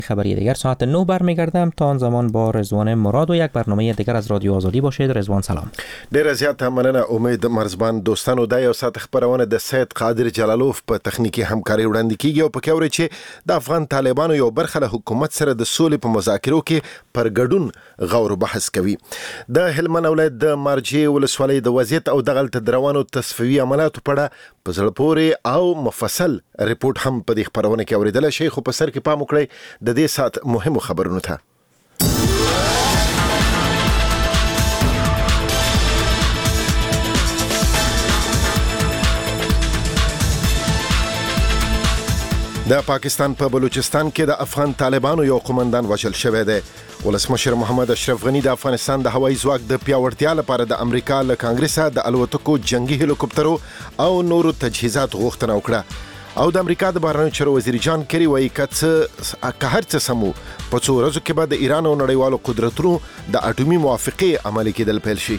خبری دیگر ساعت 9 برمیگردم. تا آن زمان با رضوان مراد و یک برنامه دیگر از رادیو آزادی باشید. رضوان سلام. ډیر زیات مننه امید مرزبان. دوستانو د یو ساعت خبرونه د سید قادر جلالوف په تخنیکی همکاري وړاندې کیږي او په کې اوري چې د افغان طالبانو یو برخه له حکومت سره د سولې په مذاکرو کې پر ګډون غور بحث کوي. د هلمند ولایت د مارجې ولسوالۍ د وضعیت او د غلط دروانو تصفیوي عملیاتو په اړه په زړه پورې او مفصل ریپورت هم په دې خبرونه کې اوریدل شي، خو په سر کې پام وکړئ د دې سات مهمو خبرونو ته. د پاکستان په بلوچستان کې د افغان طالبانو یو قومندان وژل شوی دی. ولسمشر محمد اشرف غنی د افغانستان د هوایي ځواک د پیاوړتیا لپاره د امریکا له کانګرسه د الوتکو جنگي هلیکوپټرو او نورو تجهیزات غوښتنه وکړه. او د امریکا د بهرنیو چارو وزیر جان کری وایي که هر څه سمو په څو ورځو کې به د ایران او نړیوالو قدرتونو د اټومي موافقې عملي کېدل پیل شي.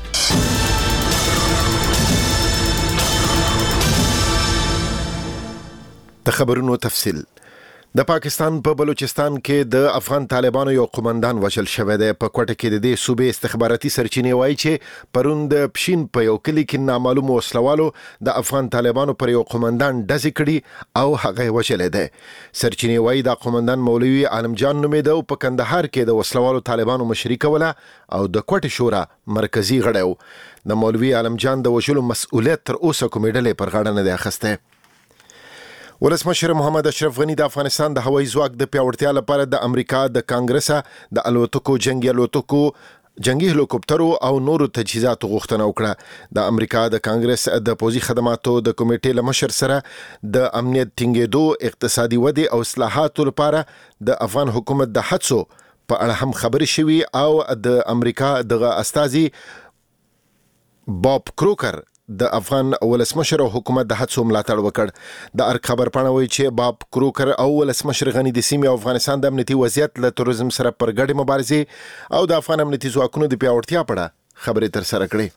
د خبرونو تفصیل. د پاکستان په بلوچستان کې د افغان طالبانو یو قومندان وژل شوی دی. په کوټه کې د دې صوبې استخباراتي سرچینې وایي چې پرون د پښین په یو کلی کې نامعلوم وسلوالو د افغان طالبانو پر یو قومندان ډزې کړي او هغه وژلی دی. سرچینې وایي دا قومندان مولوي عالم جان نومېده او په کندهار کې د وسلوالو طالبانو مشري کوله او د کوټې شورا مرکزي غړی و. د مولوي عالم جان د وژلو مسؤلیت تر اوسه کومې ډلې پر غاړه نه دی اخیستی. ولسمشر محمد اشرف غنی د افغانستان د هوایي ځواک د پیاوړتیا لپاره د امریکا د کانګرسه د الوتکو جنگي هلیکوپټرو او نورو تجهیزاتو غوښتنه وکړه. د امریکا د کانګرس د پوځي خدماتو د کمیټې له مشر سره د امنیت ټینګېدو، اقتصادي ودې او اصلاحاتو لپاره د افغان حکومت د هڅو په اړه هم خبرې شوي او د امریکا د استازي باب کروکر د افغان ولسمشر او حکومت د هڅو ملاتړ وکړ. د ارګ خبر پاڼه وایي چې باب کروکر او ولسمشر غنی د سیمې او افغانستان د امنیتي وضعیت له تروریزم سره پر ګډې مبارزې او د افغان امنیتي ځواکونو د پیاوړتیا په اړه خبرې تر سره کړې.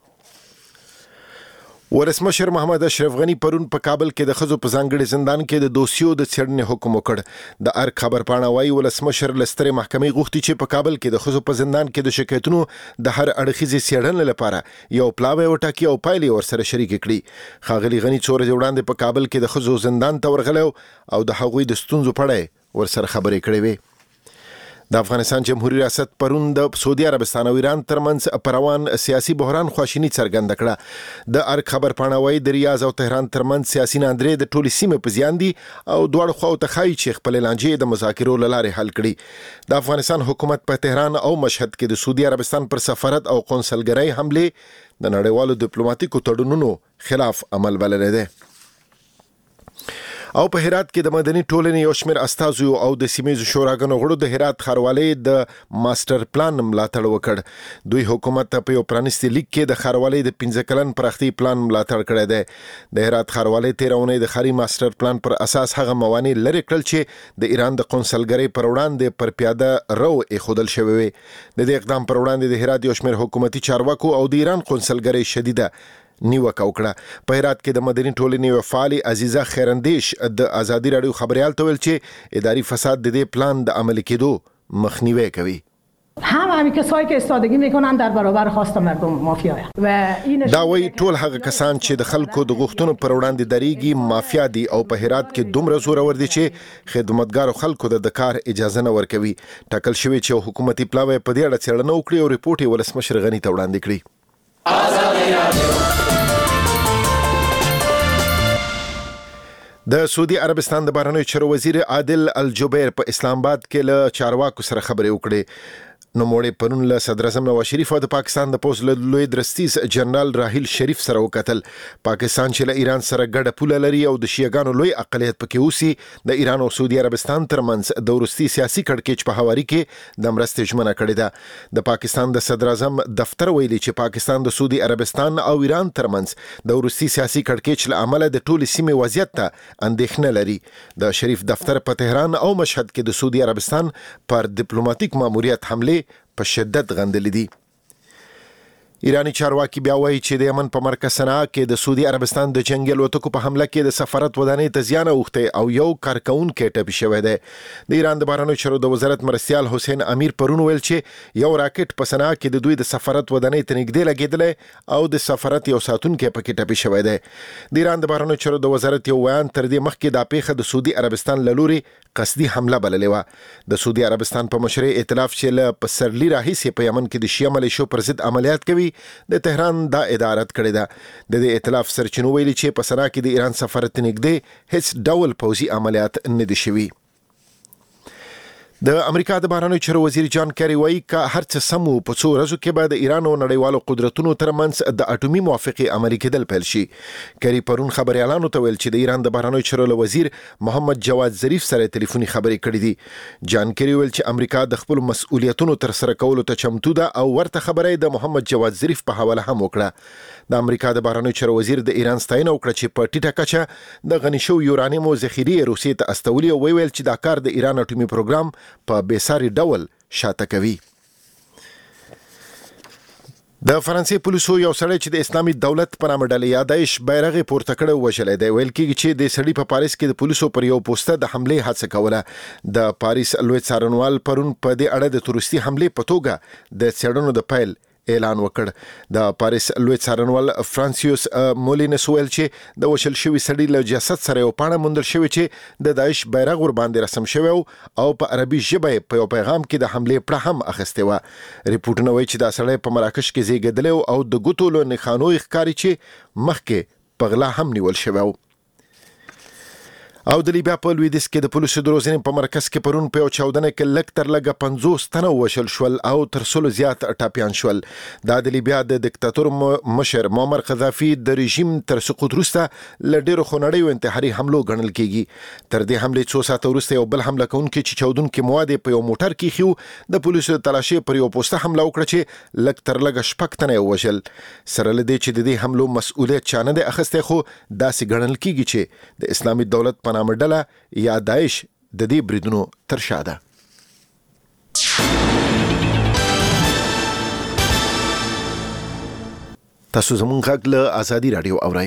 ولسمشر محمد اشرف غنی پرون په کابل کې د خزو په ځانګړي زندان کې د دوسیو د څېړنې حکم وکړ. د ارګ خبر پاڼه وایي ولسمشر لسترې محکمې غوښتي چې په کابل کې د خزو په زندان کې د شکایتونو د هر اړخیزې څېړنې لپاره یو پلاوی وټاکي او پایلې ورسره شریک کړي. ښاغلي غنی څو ورځې وړاندې په کابل کې د خزو زندان ته ورغلی او د هغوی د ستونزو په اړه ورسره خبرې کړې وې. د افغانستان جمهوریت ریاست پرون د سعودي عربستان او ایران ترمنځ پروان سیاسي بحران خواشینی څرګنده کړه. د ارګ خبر پاڼه وایي د ریاض او تهران ترمنځ سیاسي ناندرې د ټولې سیمې په زیان دي او دواړو خواو ته ښایي چې خپلې لانجې د مذاکرو له لارې حل کړي. د افغانستان حکومت په تهران او مشهد کې د سعودي عربستان پر سفارت او قونسلګرۍ حملې د نړیوالو ډیپلوماټیکو تړونونو خلاف عمل بللی دی. او په هرات کې د مدني ټولنې یو شمېر استازو او د سیمې شوراګانو غړو د هرات ښاروالۍ د ماستر پلان ملاتړ وکړ. دوی حکومت ته په یو پرانیستي لیک کې د ښاروالۍ د 15 کلن پراختي پلان ملاتړ کړی دی. د هرات ښاروالۍ تیرونې د ښاري ماستر پلان پر اساس هغه موانع لرې کړل چې د ایران د قونسلګرۍ پر وړاندې پر پیاده رو ایښودل شوی وي. د دې اقدام پر وړاندې د هرات یو شمېر حکومتي چارواکو او د ایران قونسلګرۍ شدیده نیوکه وکړه. په هرات کې د مدني ټولنې یو فعال عزیزه خیرندیش د آزادي رادیو خبريال ته ویل چې اداري فساد د دې پلان د عملي کېدو مخنیوي کوي. همین کسایی که استادگی میکنن در برابر خواست مردم مافیا و این دا وایي ټول هغه کسان چې د خلکو د غوښتنو پر وړاندې دریږي مافیا دي او په هرات کې دومره زورور دي چې خدمتګارو خلکو د کار اجازه نه ورکوي. ټاکل شوی چې حکومتي پلاوی په دې اړه څېړنه وکړي او ریپورت یې ولسمشر غنی ته وړاندې کړي. د سعودي عربستان د بهرنیو چارو وزیر عادل الجبیر په اسلام آباد کې له چارواکو سره خبرې وکړې. نوموړي پرون له صدر اعظم نواز شریف او د پاکستان د پوز له لوی درستیز جنرال راحیل شریف سره وکتل. پاکستان چې له ایران سره ګډه پوله لري او د شیعاګانو لوی اقلیت پکې اوسي، د ایران او سعودي عربستان ترمنځ د وروستي سیاسي کړکېچ په هواري کې د مرستې ژمنه کړې ده. د پاکستان د صدر اعظم دفتر ویلي چې پاکستان د سعودي عربستان او ایران ترمنځ د وروستي سیاسي کړکېچ له امله د ټولې سیمې وضعیت ته اندېښنه لري. د شریف دفتر په تهران او مشهد کې د سعودي عربستان پر ډیپلوماټیک ماموریت حمله په شدت غندلې دي. ایرانی چارواکي بیا وایي چې د یمن په مرکز صنعا کې د سعودي عربستان د جنگي الوتکو په حمله کې د سفارت ودانۍ ته زیان اوښتی او یو کارکونکی ټپي شوی دی. د ایران د بهرنیو چارو د وزارت مرستیال حسین امیر پرون ویل چې یو راکټ په صنعا کې د دوی د سفارت ودانۍ ته نږدې لګېدلی او د سفارت یو ساتونکی پکې ټپي شوی دی. د ایران د بهرنیو چارو د وزارت یو بیان تر دې مخکې دا پیښه د سعودي عربستان له لوري قصدي حمله بللې وه. د سعودي عربستان په مشرۍ ائتلاف چې له پسرلي راهیسې په یمن کې د شیعه ملیشو پر ضد عملیات کوي د تهران دا ادارت کړې ده. د دې ائتلاف سرچینو ویلي چې په صنعا کې د ایران سفارت نږدې هیڅ ډول پوځي عملیات نه دي شوي. د امریکا د بهرنیو چارو وزیر جان کری وایي که هر څه سم وو په څو ورځو کې به د ایران او نړیوالو قدرتونو ترمنځ د اټومي موافقې عملي کېدل پیل شي. کری پرون خبريالانو ته ویل چې د ایران د بهرنیو چارو وزیر محمد جواد ظریف سره ټلیفوني خبرې کړې دي. جان کری ویل چې امریکا د خپل مسؤلیتونو تر سره کولو ته چمتو ده او ورته خبره د محمد جواد ظریف په حواله هم وکړه. د امریکا د بهرنیو چارو وزیر د ایران ستاینه وکړه چې په ټیټه کچه د غني شو یورانیمو ذخیرې روسیې ته استولي او ویل چې دا کار د ایران اټومي پروګرام په بیساري ډول شاته کوي. د فرانسې پولیسو یو سړی چې د اسلامي دولت په نامه ډلې یا داعش بیرغ پورته کړ وژلی دی. ویل کېږي چې د سړي په پاریس کې د پولیسو پر یو پوسټه د حملې هڅه کوله. د پاریس لوی څارنوال پرون په دې اړه د تروریستي حملې په توګه د څېړنو د پیل اعلان وکړ. د پاریس لوی څارنوال فرانسیوس مولینس ویل چې د وشل شوی سړي له جسد سره یو پاڼه موندل شوی چې د داعش بیرغ ور باندې رسم شوی او په عربي ژبه په یو پیغام کې د حملې پړه هم اخیستې وه. ریپورټونه وایي چې دا سړی په مراکش کې زیږېدلی او د ګوتو له نښانو یې ښکاري چې مخکې په غلا هم نیول شوی و. او د لیبیا په لویدیځ کې د پولیسو د روزنې په مرکز کې پرون په یو چاودنه کې لږ تر لږه 50 تنه وشل شول او تر 100 زیات ټاپیان شول. دا د لیبیا د دیکتاتور مشر معمر قذافي د رژیم تر سقوط وروسته له ډېرو خونړیو انتحاري حملو ګڼل کېږي. تر دې حملې 2 ساعته وروسته یو بل حمله کوونکی چې چاودونکي مواد په یو موټر کې خيو د پولیسو د تلاشۍ پر یو پوسټه حمله وکړه چې لږ تر لږه 6 تنه وژل. سره له دې چې د دې حملو مسؤلیت چا نه دی اخیستی خو داسې ګڼل کېږي چې د اسلامي دولت په نامه ډله یا داعش د دې بریدونو تر شا ده. تاسو زموږ غږ له آزادي رادیو اورئ.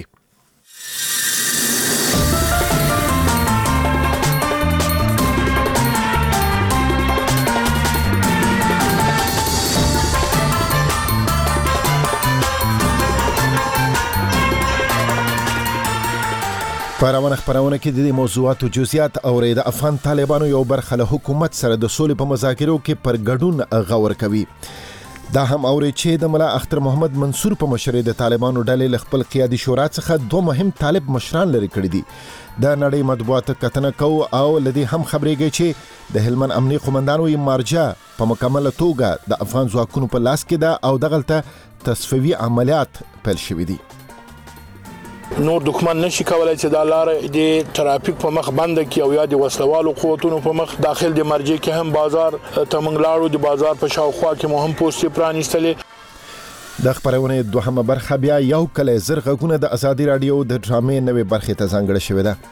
پرونه خبرونه کې د موضوعاتو جزئیات اوري. د افغان طالبانو یو برخه له حکومت سره د سولې په مذاکرو کې پر ګډون غور کوي. دا هم اوري چې د ملا اختر محمد منصور په مشرۍ د طالبانو ډلې له خپل قیادي شورا څخه 2 مهم طالب مشران لري کړی دي. د نړۍ مطبوعات کتنه کو او لدی هم خبرېږي چې د هلمند امنیه قومندانو مارجا په مکمله توګه د افغان ځواکونو په لاس کې ده او دغلته تصفیوي عملیات پیل شوي دي. نور دښمن نشي کولای چې دا لار د ترافیک په مخ بند کی او یا د وسلوالو قوتونو په مخ داخل د مرجع کې هم بازار تمنګلاړو د بازار په شاوخوا کې مهم پوسټ پرانیستلې. د خبرونه دوهمه برخه بیا یو کله زرغونه د آزادي رادیو د ډرامې نوې برخه ته ځانګړې شوې ده.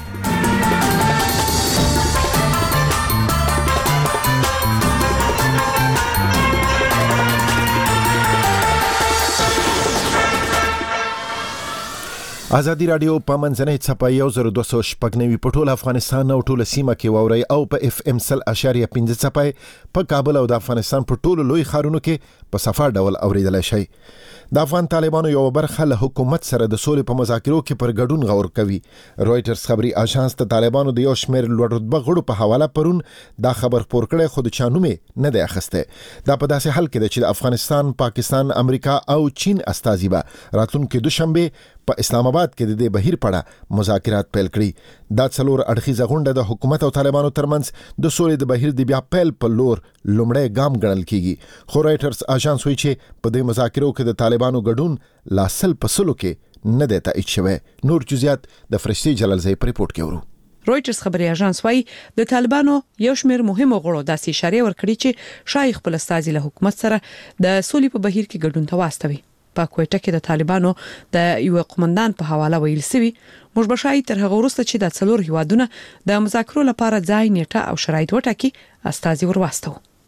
آزادي رادیو په منځنۍ څپه 1290 په ټول افغانستان او ټول سیمه کې ووري او په FM 100.5 څپه په کابل او د افغانستان په ټولو لوی ښارونو کې په صفر ډول اوریدل شي. د افغان طالبانو یو برخه له حکومت سره د سولې په مذاکرو کې پر ګډون غور کوي. رويټرز خبري اژانس ته طالبانو د یو شمېر لوړ رتبه غړو په حواله پرون دا خبر خپور کړی خو د چانومې نه دی اخسته. دا په داسې حال کې چې د افغانستان، پاکستان، امریکا او چین استازي به راتلونکي دوشنبه په اسلام آباد کې د بهیر پړه مذاکرات پیل کړي. دا څلور اړخیزه غونډه د حکومت او طالبانو ترمنځ د سولې د بهیر د بیا پیل په لور لومړی ګام ګڼل کیږي. خو رويټرز اژانس وایي چې په دې مذاکرو کې د طالبانو ګډون لا سل په سلو کې نه دی تایید شوی. نور جزئیات د فرشتي جلالزئی په ریپورت کې ورو. رويټرز خبري اژانس وايي د طالبانو یو شمېر مهمو غړو داسې اشاره ورکړي چې شایخ خپل استازي له حکومت سره د سولې په بهیر کې ګډون ته واستوي. په کوټه کې د طالبانو د یو قومندان په حواله ویل سوي موږ بشای تر هغه وروسته چې د څلور هیوادونو د مذاکرو لپاره ځای نیټه او شرایط وټاکي استازي ورواستو.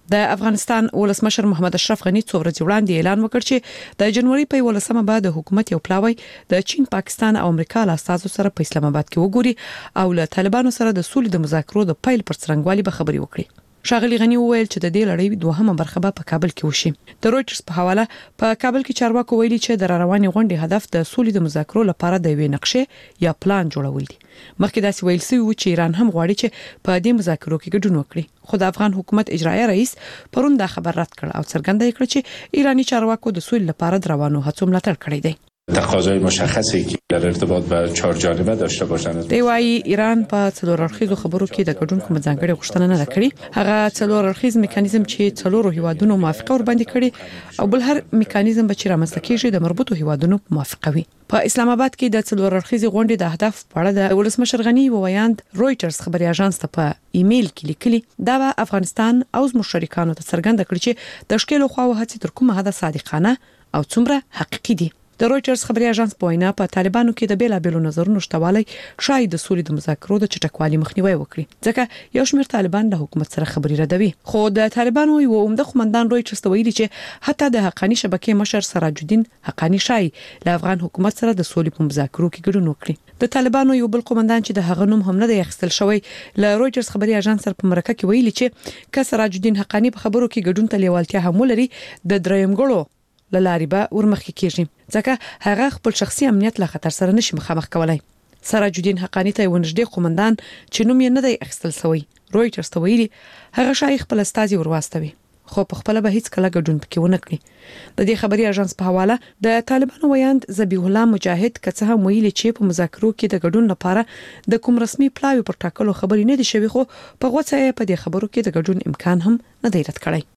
د افغانستان ولسمشر محمد اشرف غنی څو ورځې وړاندې اعلان وکړ چې د جنوري په 11مه بعد حکومت یو پلاوی د چین، پاکستان او امریکا له استازو سره په اسلام آباد کې وګوري او له طالبانو سره د سولې د مذاکرو د پیل پر څرنګوالي به خبري وکړي. ښاغلي غنی وویل چې د دې لړۍ دوهمه برخه په کابل کې وشي. د رويټرز په حواله په کابل کې چارواکو ویلي چې د رواني غونډې هدف د سولې د مذاکرو لپاره د یوې نقشې یا پلان جوړول دي. مخکې داسې ویل شوی و چې ایران هم غواړي چې په دې مذاکرو کې ګډون وکړي، خو د افغان حکومت اجرایي رئیس پرون دا خبر رد کړ او څرګنده کړ چې ایرانی چارواکو د سولې لپاره د روانو هڅو ملاتړ کړی دی. تقاضای مشخصی که در ارتباط با چهار جانبه داشته باشند. دی وايي ایران په څلور اړخیزو خبرو کې د ګډون کوم ځانګړي غوښتنه نه کړې. هغه څلور اړخیز میکانیزم چې څلورو هیوادونو موافقه ور باندې کړي او بل هر میکانیزم به چې رامنځته کیږي د مربوطو هیوادونو موافقه وي. په اسلام آباد کې د څلور اړخیزې غونډې د اهداف په اړه د ولسمشر غنی وویاند رويټرز خبري اژانس ته په ایمیل کې لیکلي دا به افغانستان او مشارکانو ته څرګنده کړي چې د ښکېلو خواو هڅې تر کومه حد صادقانه او څومره حقيقي دي. د رويټرز خبري اژانس په وینا په طالبانو کې د بیلابېلو نظرونو شتوالی شاید د سولې د مذاکرو د چټکوالي مخنیوي وکړي، ځکه یو شمېر طالبان د حکومت سره خبري ردوي. خو د طالبانو یو عمده قومندان رويټرز ته ویلي چې حتی د حقانی شبکې مشر سراج الدین حقانی شای له افغان حکومت سره د سولې په مذاکرو کې ګډون وکړي. د طالبانو یو بل قومندان چې د هغه نوم هم نه دی اخیستل شوی له رويټرز خبري اژانس سره په مرکه کې ویلي چې ک سراج الدین حقانی په خبرو کې ګډون ته لیوالتیا هم لري، د درېمګړو لاري به ورمخکې کیږي، ځکه هغه خپل شخصي امنیت له خطر سره نشي مخامخ کولای. سراج الدین حقانی ته ونږدې قومندان چې نوم یې نه دی اخیستل شوی رويټرز ته ویلي هغه شایخ خپل استازي ورواستوي، خو په خپل به هیڅ کله ګډون پکې ونه کړي. د دې خبري اژانس په حواله د طالبانو ویاند ذبیح الله مجاهد کڅه هم ویلي چې په مذاکرو کې د ګډون لپاره د کوم رسمي پلاوی پر ټاکلو خبري نه دي شوی، خو په غوڅه په دې خبرو کې د ګډون امکان هم نه دی رد کړی.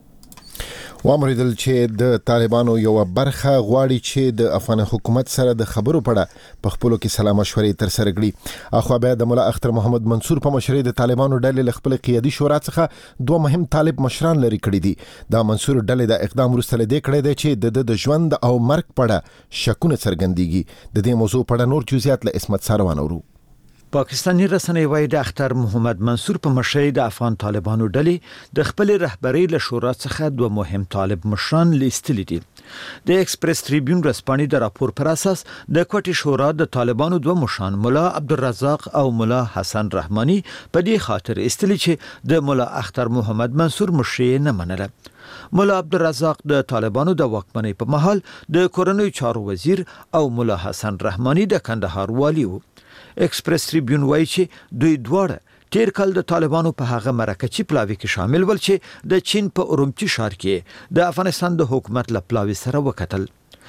وامریدل چې د طالبانو یو برخه غواړي چې د افغان حکومت سره د خبرو پړه په خپلو کې سلا مشورې تر سره کړي. اخو بیا د مولا اختر محمد منصور په مشرۍ د طالبانو ډلې له خپل قیادي شورا څخه دوه مهم طالب مشران لري کړي دي. دا منصور ډلې د اقدام وروسته لدې کړی دی چې د ژوند او مرګ پړه شکونه څرګندېږي. د دې موضوع په اړه نور جزئیات له اسمت سروان اورو. پاکستانی رسنۍ وایي د اختر محمد منصور په مشرۍ د افغان طالبانو ډلې د خپل رهبری له شورا څخه دوه مهم طالب مشران لیستلي دي. د ایکسپریس ټریبیون رسپانې د راپور پر اساس د کوټي شورا د طالبانو دوه مشران مولا عبدالرزاق او مولا حسن رحماني په دې خاطر استلي چې د مولا اختر محمد منصور مشرۍ نه منله. مولا عبدالرزاق د طالبانو د واکمنۍ په مهال د کورنیو چارو وزیر او مولا حسن رحماني د کندهار والی وو. ایکسپریس ټریبیون وایي چې دوی دواړه تیر کال د طالبانو په هغه مرکچی پلاوی کې شامل ول چې د چین په اورمچی ښار کې د افغانستان د حکومت له پلاوی سره وکتل.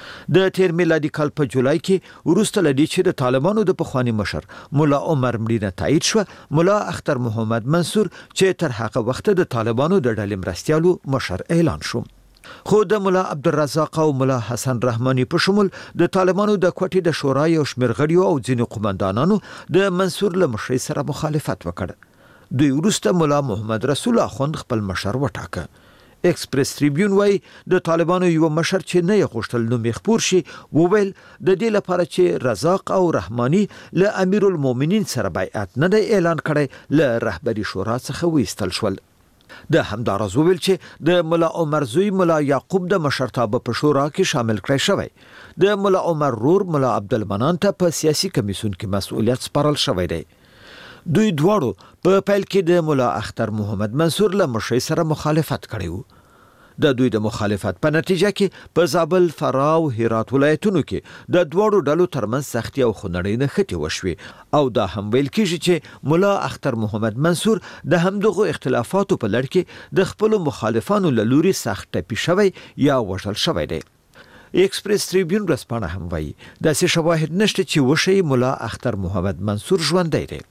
د تیر میلادي کال په جولای کې ورسته لدی چې د طالبانو د پخوانی مشر مولا عمر مړینه تایید شو، مولا اختر محمد منصور چې تر هغه وخت د طالبانو د ډلې مرستيالو مشر اعلان شو. خو د مولا عبدالرزاق او مولا حسن رحماني په شمول د طالبانو د کوټي د شورا یو شمېر غړیو او ځینو قومندانانو د منصور له مشرۍ سره مخالفت وکړ. دوی وروسته مولا محمد رسول اخوند خپل مشر وټاکه. ایکسپریس ټریبیون وایي د طالبانو یو مشر چې نه یې غوښتل نوم یې خپور شي وویل د دې لپاره چې رزاق او رحماني له امیر المؤمنین سره بیعت نه دی اعلان کړی له رهبری شورا څخه وایستل شول. د همدارز ویل چې د مولا عمر زوی مولا یعقوب د مشرتابه په شورا کې شامل کړی شوی. د مولا عمر رور مولا عبدالمنان ته په سیاسي کمیسیون کې مسؤلیت سپارل شوی دی. دوی دواړو په پیل کې د مولا اختر محمد منصور له مشرۍ سره مخالفت کړی وو. د دوی د مخالفت په نتیجه کې په زابل، فراه او هرات ولایتونو کې د دواړو ډلو ترمنځ سختي او خنډړې نښتې وشوې او دا هم ویل کېږي چې مولا اختر محمد منصور د همدغو اختلافاتو په لړ کې د خپل مخالفانو له لوري سخت ټپي شوی یا وژل شوی دی. ایکسپریس ټریبیون رسپانه هم وایي داسې شواهد نشته چې وشي مولا اختر محمد منصور ژوندی دی.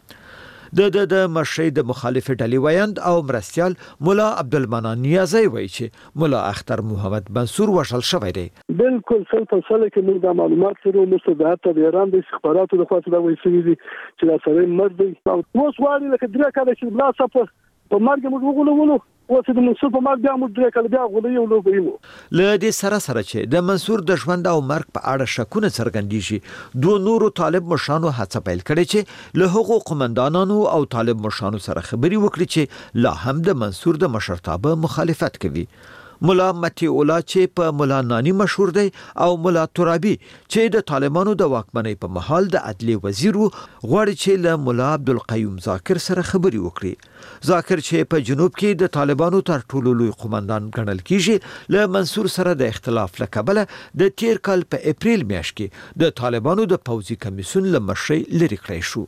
د مشرۍ د مخالف ډلې ویاند او مرستيال مولا عبدالمنان نیازی وایي چې مولا اختر محمد منصور وژل شوی دی. بالکل 100% کې موږ د معلومات سره مستدعات د ایران د استخباراتو د خاطر د وایي چې دا سره مرد دی او اوس وایي لکه درې کاله چې بلا صف په مرګ موږ وغولولو اوس د منصور په مرګ بیا موږ درې کله بیا غولې یو لوبې مو له دې سره چې د منصور د ژوند او مرګ په اړه شکونه څرګندېږي دوه نورو طالب مشرانو هڅه پیل کړې چې له هغو قومندانانو او طالب مشرانو سره خبري وکړي چې لا هم د منصور د مشرتابه مخالفت کوي. مولا متی اولا چې په مولا نانی مشهور دی او مولا ترابی چې د طالبانو د واکمنۍ په محل د عدلیې وزیر غواړي چې له مولا عبدالقیوم ذاکر سره خبري وکړي. ذاکر چې په جنوب کې د طالبانو تر ټولو لوی قومندان ګڼل کیږي له منصور سره د اختلاف له کبله د تیر کال په اپریل میاشت کې د طالبانو د پوځي کمیسیون له مشرۍ لري کړی شو.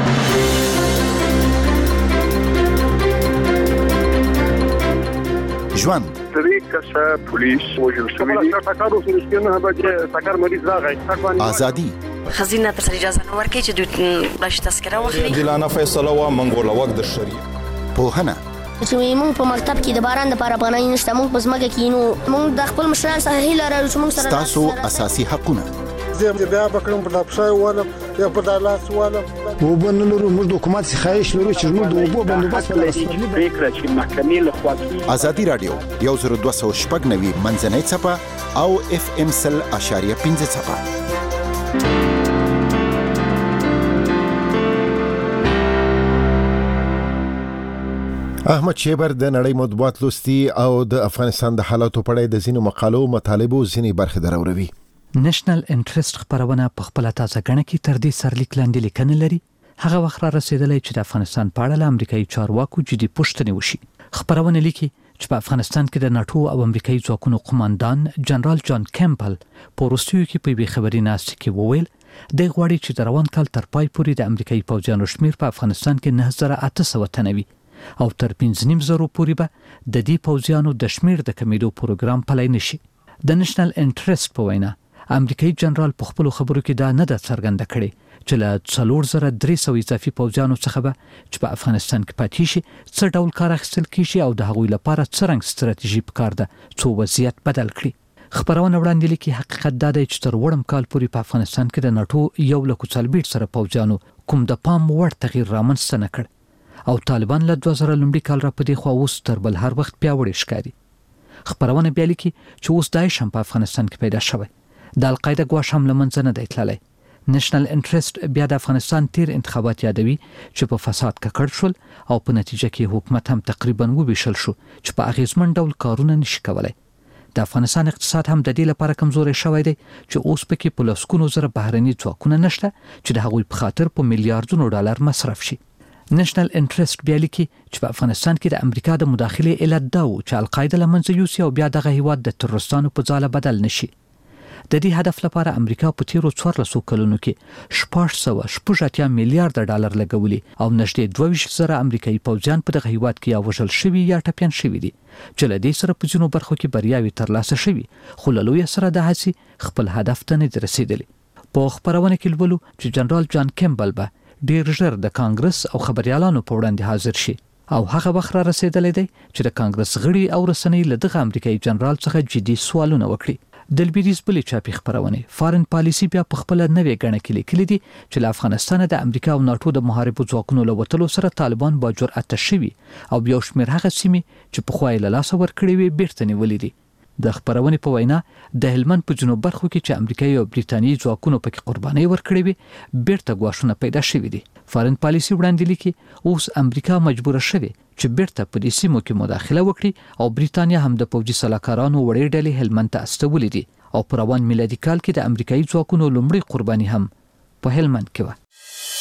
ژوند کسه پولیس وجل شوی دی ټاکارو سرسکینه به ټاکار مریض راغی ازادي خزینه تر اجازه نه ورکړي چې دوی باش تذکره واخلي دلانه فیصله وا منګول وخت د شریعه پوهنه چې موږ په مکتب کې د باران لپاره پناه نشته موږ په ځمکه کې نو موږ د خپل مشران سره هیله لرو چې موږ سره تاسو اساسي حقونه زه بیا بکرم په دپښای ولم یا په دالاس ولم وبنلرو موږ د حکومت څخه خواهش لرو چې موږ د اوبو بندوبست ولرو فکر چې محکمې له خوا ازادي رادیو 1290 منځنۍ صفه او اف ام سل اشاریه 15 صفه. احمد شیبر د نړۍ مطبوعات لوستي او د افغانستان د حالاتو په اړه د ځینو مقالو مطالبو ځینې برخې دروروي. نېشنل انټرست خبرونه په خپل تازه غنه کې تر دې سرلیک لاندې لیکنه لري. هغه وخت را رسیدلی چې د افغانستان په اړه امریکایي چارواکو جدي پوښتنې وشي. خبرونه لیکي چې په افغانستان کې د ناتو او امریکایي ځواکونو قوماندان جنرال جان کیمپل په روسیو کې په بي خبري ناست کې وویل د غواړي چې د روان کال تر پای پورې د امریکایي پوځیانو شمیر په افغانستان کې 9800 تنوي او تر 15,000 پورې به د دې پوځیانو د شمیر د کمیدو پروګرام پلی نشي. د نېشنل انټرست په وینا امریکایي جنرال په خپل خبرو کې دا نه د څرګنده کړي چې له 4300 اضافي پوځیانو څخه به چې په افغانستان کې پاتې شي څه ډول کار اخیستل کیږي او د هغوی لپاره څرنګه ستراتیژي پکار ده څو وضعیت بدل کړي. خبرونه وړاندې لیکي حقیقت دا دی چې تر وړم کال پورې په افغانستان کې د ناتو 140 سره پوځیانو کوم د پام وړ تغییر رامنځته نه کړ او طالبان له 2000 لومړي کال را پدې خو اوس تر بل هر وخت پیاوړي ښکاري. خبرونه بیا لیکي چې اوس داعش هم په افغانستان کې پیدا شوی د القاعده ګواښ هم لمنځه نه دی تللی. نېشنل انټرست بیا د افغانستان تیر انتخابات یادوي چې په فساد ککړ شول او په نتیجه کې حکومت هم تقریبا وبیشل شو چې په اغیزمن ډول کارونه نشي کولای. د افغانستان اقتصاد هم د دې لپاره کمزوري شوی دی چې اوس پکې په لسګونو زره بهرني ځواکونه نشته چې د هغوی په خاطر په میلیارډونو ډالر مصرف شي. نېشنل انټرست بیا لیکي چې په افغانستان کې د امریکا د مداخلې علت دا و چې القاعده لمنځه یوسي او بیا دغه هیواد د تروریستانو په ځاله بدل نشي. د دې هدف لپاره امریکا په تیرو 14 کلونو کې 680 میلیارډ ډالر لګولي او نږدې 22,000 امریکایي پوځیان په دغه هیواد کې یا وژل شوي یا ټپیان شوي دي چې له دې سره په ځینو برخو کې بریاوې ترلاسه شوي خو له لوی سره د هڅې خپل هدف ته نه رسیدلي. په خبرونه کې لولو چې جنرال جان کیمبل به ډیر ژر د کانګرس او خبريالانو په وړاندې حاضر شي او هغه وخت را رسیدلی دی چې د کانګرس غړي او رسنۍ له دغه امریکایي جنرال څخه جدي سوالونه وکړي. د لویدیځ بلې چاپي خبرونه فارن پالیسی بیا په خپل نوې غڼه کې لیکلي دي چې له افغانستان د امریکا او ناتو د محاربو ځواکونو له وتلو سره طالبان با جرأت شوي او یو شمېر هغه سیمې چې په خوای له لاس ورکړې وي بیرته نیولې دي. د خبرونې په وینا د هلمند په جنوب برخو کې چې امریکایي او بریتانیایي ځواکونو پکې قرباني ورکړې وي بیرته غواښونه پیدا شوي دي. فارن پالیسی وړاندې لیکي اوس امریکا مجبوره شوه چې بیرته په دې سیمو کې مداخله وکړي او بریتانیا هم د پوځي سلاکارانو وړې ډلې هلمند ته استولې دي او په روان میلادي کال کې د امریکایي ځواکونو لومړی قرباني هم په هلمند کې و.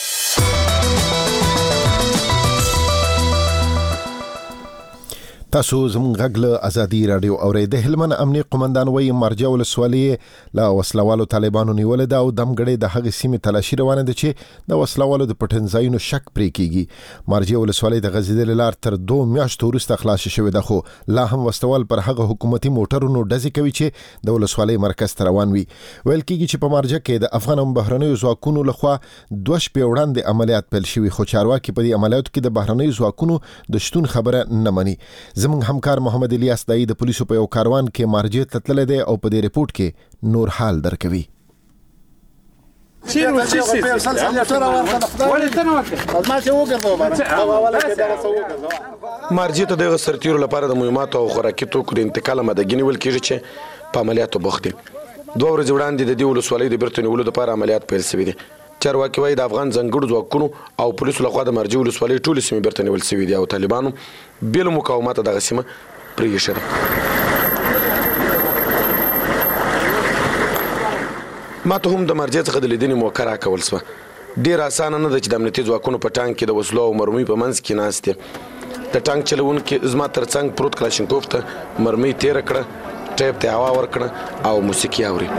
تاسو زموږ غږ له ازادي رادیو اورئ. د هلمند امنیه قومندان وایي مرجع ولسوالۍ له وسلوالو طالبانو نیولې ده او دمګړې د هغې سیمې تلاشي روانه ده چې د وسلوالو د پټنځایونو شک پرې کیږي. مرجع ولسوالۍ د غځېدلې لار تر 2 میاشتو وروسته خلاص شوې ده خو لا هم وسلوال پر هغه حکومتي موټرونو ډزې کوي چې د ولسوالۍ مرکز ته روان وي. ویل کیږي چې په مرجع کې د افغان او بهرنیو ځواکونو لخوا 2 شپې وړاندې عملیات پیل شوي خو چارواکي په دې عملیاتو کې د بهرنیو ځواکونو د شتون خبره نه مني. زموږ همکار محمد الیاس دای د پولیسو په یو کاروان کې مرجع ته تللی دی او په دې ریپورت کې نور حال درکوي. مارجې ته د سرتیرو لپاره د مهماتو او خوراکي توکو د انتقال آمادګي نیول کېږي چې په عملیاتو بوخت دي. 2 ورځې وړاندې د دې ولسوالۍ د بیرته نیولو لپاره عملیات پیل شوي دي. چارواکي وايي د افغان ځانګړو ځواکونو او پولیسو لخوا د مارجې ولسوالۍ ټولې سیمې بیرته نیول شوي دي او طالبانو بېله مقاومته دغه سیمه پرېښې ده. ما ته هم د مارجې څخه د لیدنې موقع راکول شوه. ډېر اسانه نه ده چې د امنیتي ځواکونو په ټانک کې د وسلو او مرمۍ په منځ کې ناست دي. د ټانک چلوونکي زما تر څنګ پروت کلاشینکوف ته مرمۍ تېره کړه، ټیپ ته هوا ورکړه او موسیقي اوري.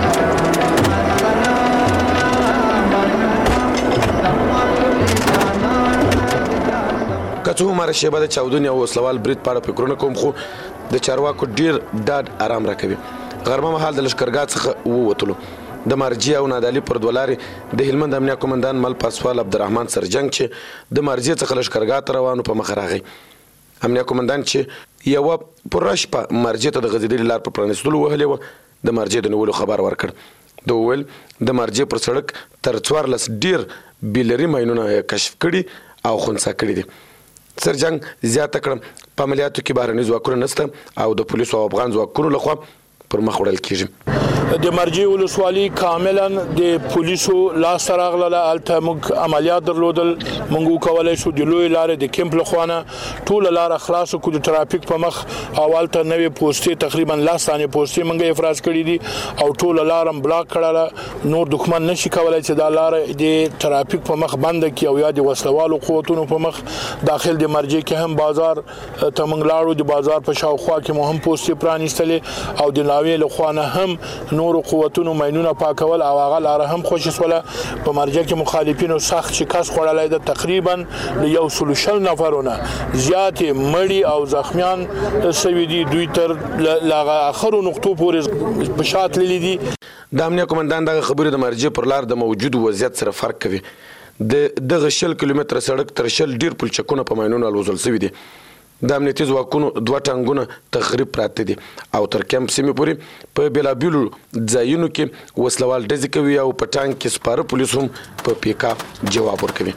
که څه هم هره شیبه د چاودنې او وسلوال برید په اړه فکرونه کوم، خو د چارواکو ډېر ډاډ آرام راکوي. غرمه مهال د لښکرګاه څخه ووتلو. د مارجې او نادعلي پر 2 لارې د هلمند امنیه قومندان مل پاسوال عبدالرحمن سرجنګ چې د مارجې څخه لښکرګاه ته روانو په مخه راغی. امنیه قومندان چې یوه پوره شپه مارجې ته د غځېدلې لار په پرانیستلو وهلې وه، د مارجې د نیولو خبر ورکړ. د وویل د مارجې پر سړک تر 14 ډېر بیلري ماینونه کشف کړي او خنثی کړي دي. سرجنګ زیاته کړه په عملیاتو کې بهرني ځواکونه نشته او د پولیسو او افغان ځواکونو لخوا پر مخ وړل کېږي. د مرجې ولسوالي کاملا د پولیسو لاس راغله. هلته موږ عملیات درلودل. موږ وکولی شو د لوی لارې د کیمپ لخوا نه ټوله لاره خلاصه کړو د ترافیک په مخ او هلته نوې پوستې تقریبا 10 دانې پوستې موږ افراز کړي دي او ټوله لاره هم بلاک کړله. نور دښمن نشي کولی چې دا لاره د ترافیک په مخ بنده کړي او یا د وسلوالو قوتونو په مخ. داخل د مرجې کې هم بازار ته موږ لاړو. د بازار په شاوخوا کې مو هم پوستې پرانیستلې او د ناوې لخوا نه هم نورو قوتونو ماینونه پاکول او هغه لاره هم خوشي سوله. په مرجې کې مخالفینو سخت شکست خوړلی ده. تقریبا له 140 نفرونه زیاتې مړي او زخمیان سوي دي. دوی تر اخرو نقطو پورې په شا تللي دي. د امنیه قومندان دغه خبرې د مرجې پر لار د موجود وضعیت سره فرق کوي. دغه 20 کیلومتره سړک تر 20 ډېر پلچکونه په ماینونو الوزل شوي دي. د امنیتي ځواکونو 2 ټانګونه تخریب پراته دي او تر کیمپ سیمې پورې په بېلابېلو ځایونو کې وسلوال ډزې کوي او په ټانک کې سپاره پولیس هم په پیکا جواب ورکوي.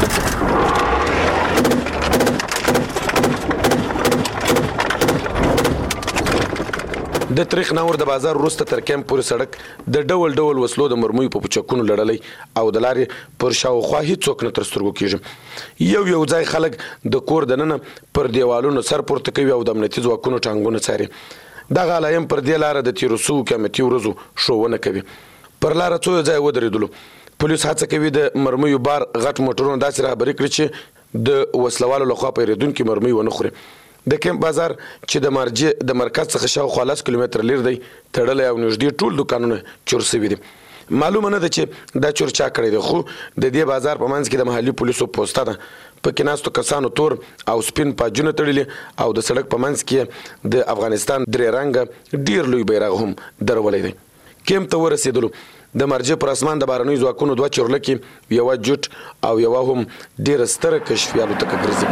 د تاریخ ناور د بازار وروسته تر کیمپ پورې سړک د ډول ډول وسلو د مرمیو په پوچکونو لړلی او د لارې پر شاوخوا هیڅوک نه تر سترګو کېږي. یو ځای خلک د کور دننه پر دیوالونو سر پورته کوي او د امنیتي ځواکونو ټانګونه څاري. دغه علایم پر دې لاره د تېرو سوو قیامتي ورځو ښوونه کوي. پر لاره څو ځای ودرېدلو. پولیس هڅه کوي د مرمیو بار غټ موټرونه داسې رهبري کړي چې د وسلوالو لخوا پیرودونکي مرمۍ ونه خوري. د کیمپ بازار چې د مارجې د مرکز څخه شاوخوا 10 کیلومتره لرې دی تړلی او نږدې ټول دوکانونه چور شوي دي. معلومه نه ده چې دا چور چا کړی دی، خو د دې بازار په منځ کې د محلي پولیسو پوسته ده. پکې ناستو کسانو تور او سپین پاجونه تړلي او د سړک په منځ کې د افغانستان 3 رنګه ډېر لوی بیرغ هم درولې دی. کیمپ ته ورسېدلو. د مرجې پر اسمان د بهرنیو ځواکونو 2 چورلکې، یوه جوټ او یوه هم ډېره ستره کشفي الوتکه ګرځي.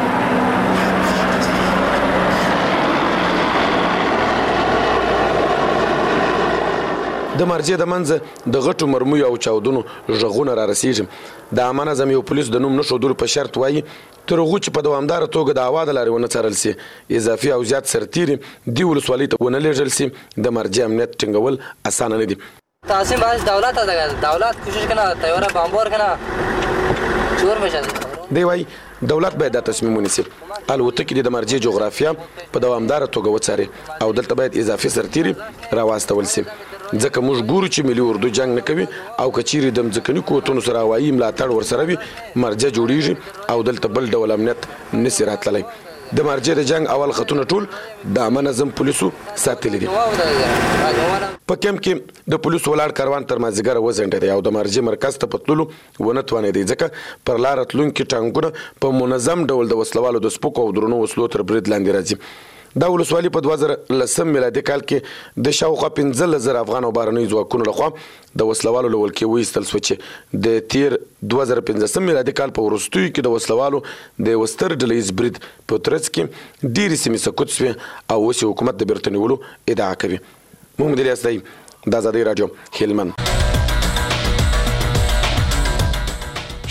د مرجې د منځه د غټو مرمیو او چاودنو غږونه را رسېږي. د عامه نظم یو پولیس د نوم نه ښودلو په شرط وایي تر هغو چې په دوامداره توګه د هوا د لارې ونه څارل سي، اضافي او زیات سرتیري دې ولسوالۍ ته ونه لېږل سي. د مرجې امنیت ټینګول اسانه نه دي. تاسیم باید دولت کوشش کنه تیاره بمبار کنه چور بشه. دی وایي دولت باید دا تصمیم ونیسي. الوتکې د مرجې جغرافیه په دوامداره توګه وڅاري او دلته باید اضافي سرتیري راواستول سي. ځکه موږ ګورو چې ملي اردو جنگ نه کوي او که چیرې د مځکني قوتونو سره هوایي ملاتړ ورسره وي مرجه جوړیږي او دلته بل ډول امنیت نسي راتللی. د مرجې د جنگ اول خطونه ټول د عامه نظم پولیسو ساتلي دي. په کیمپ کې د پولیسو ولاړ کاروان تر مازدیګره وځنډېدی او د مرجې مرکز ته په تللو ونه توانېدی ځکه پر لاره تلونکي ټانکونه په منظم ډول د وسلوالو د سپکو او درنو وسلو تر برید لاندې راځي. دا ولسوالي په 2010 میلادي کال کې د شاوخوا 15,000 افغان او بهرنیو ځواکونو لخوا د وسلوالو له ولکې وایستل شوه چې د تیر 2015 میلادي کال په وروستیو کې د وسلوالو د یوه ستر ډلهییز برید په ترڅ کې ډېرې سیمې سقوط شوې او اوس یې حکومت د بیرته نیولو ادعا کوي. محمد الیاس دی، د ازادۍ راډیو، هلمند.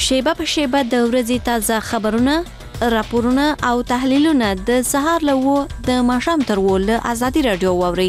شیبه په شیبه د ورځې تازه خبرونه، راپورونه او تحلیلونه د سهار له 9 د ماښام تر 10 له ازادي رادیو واورئ.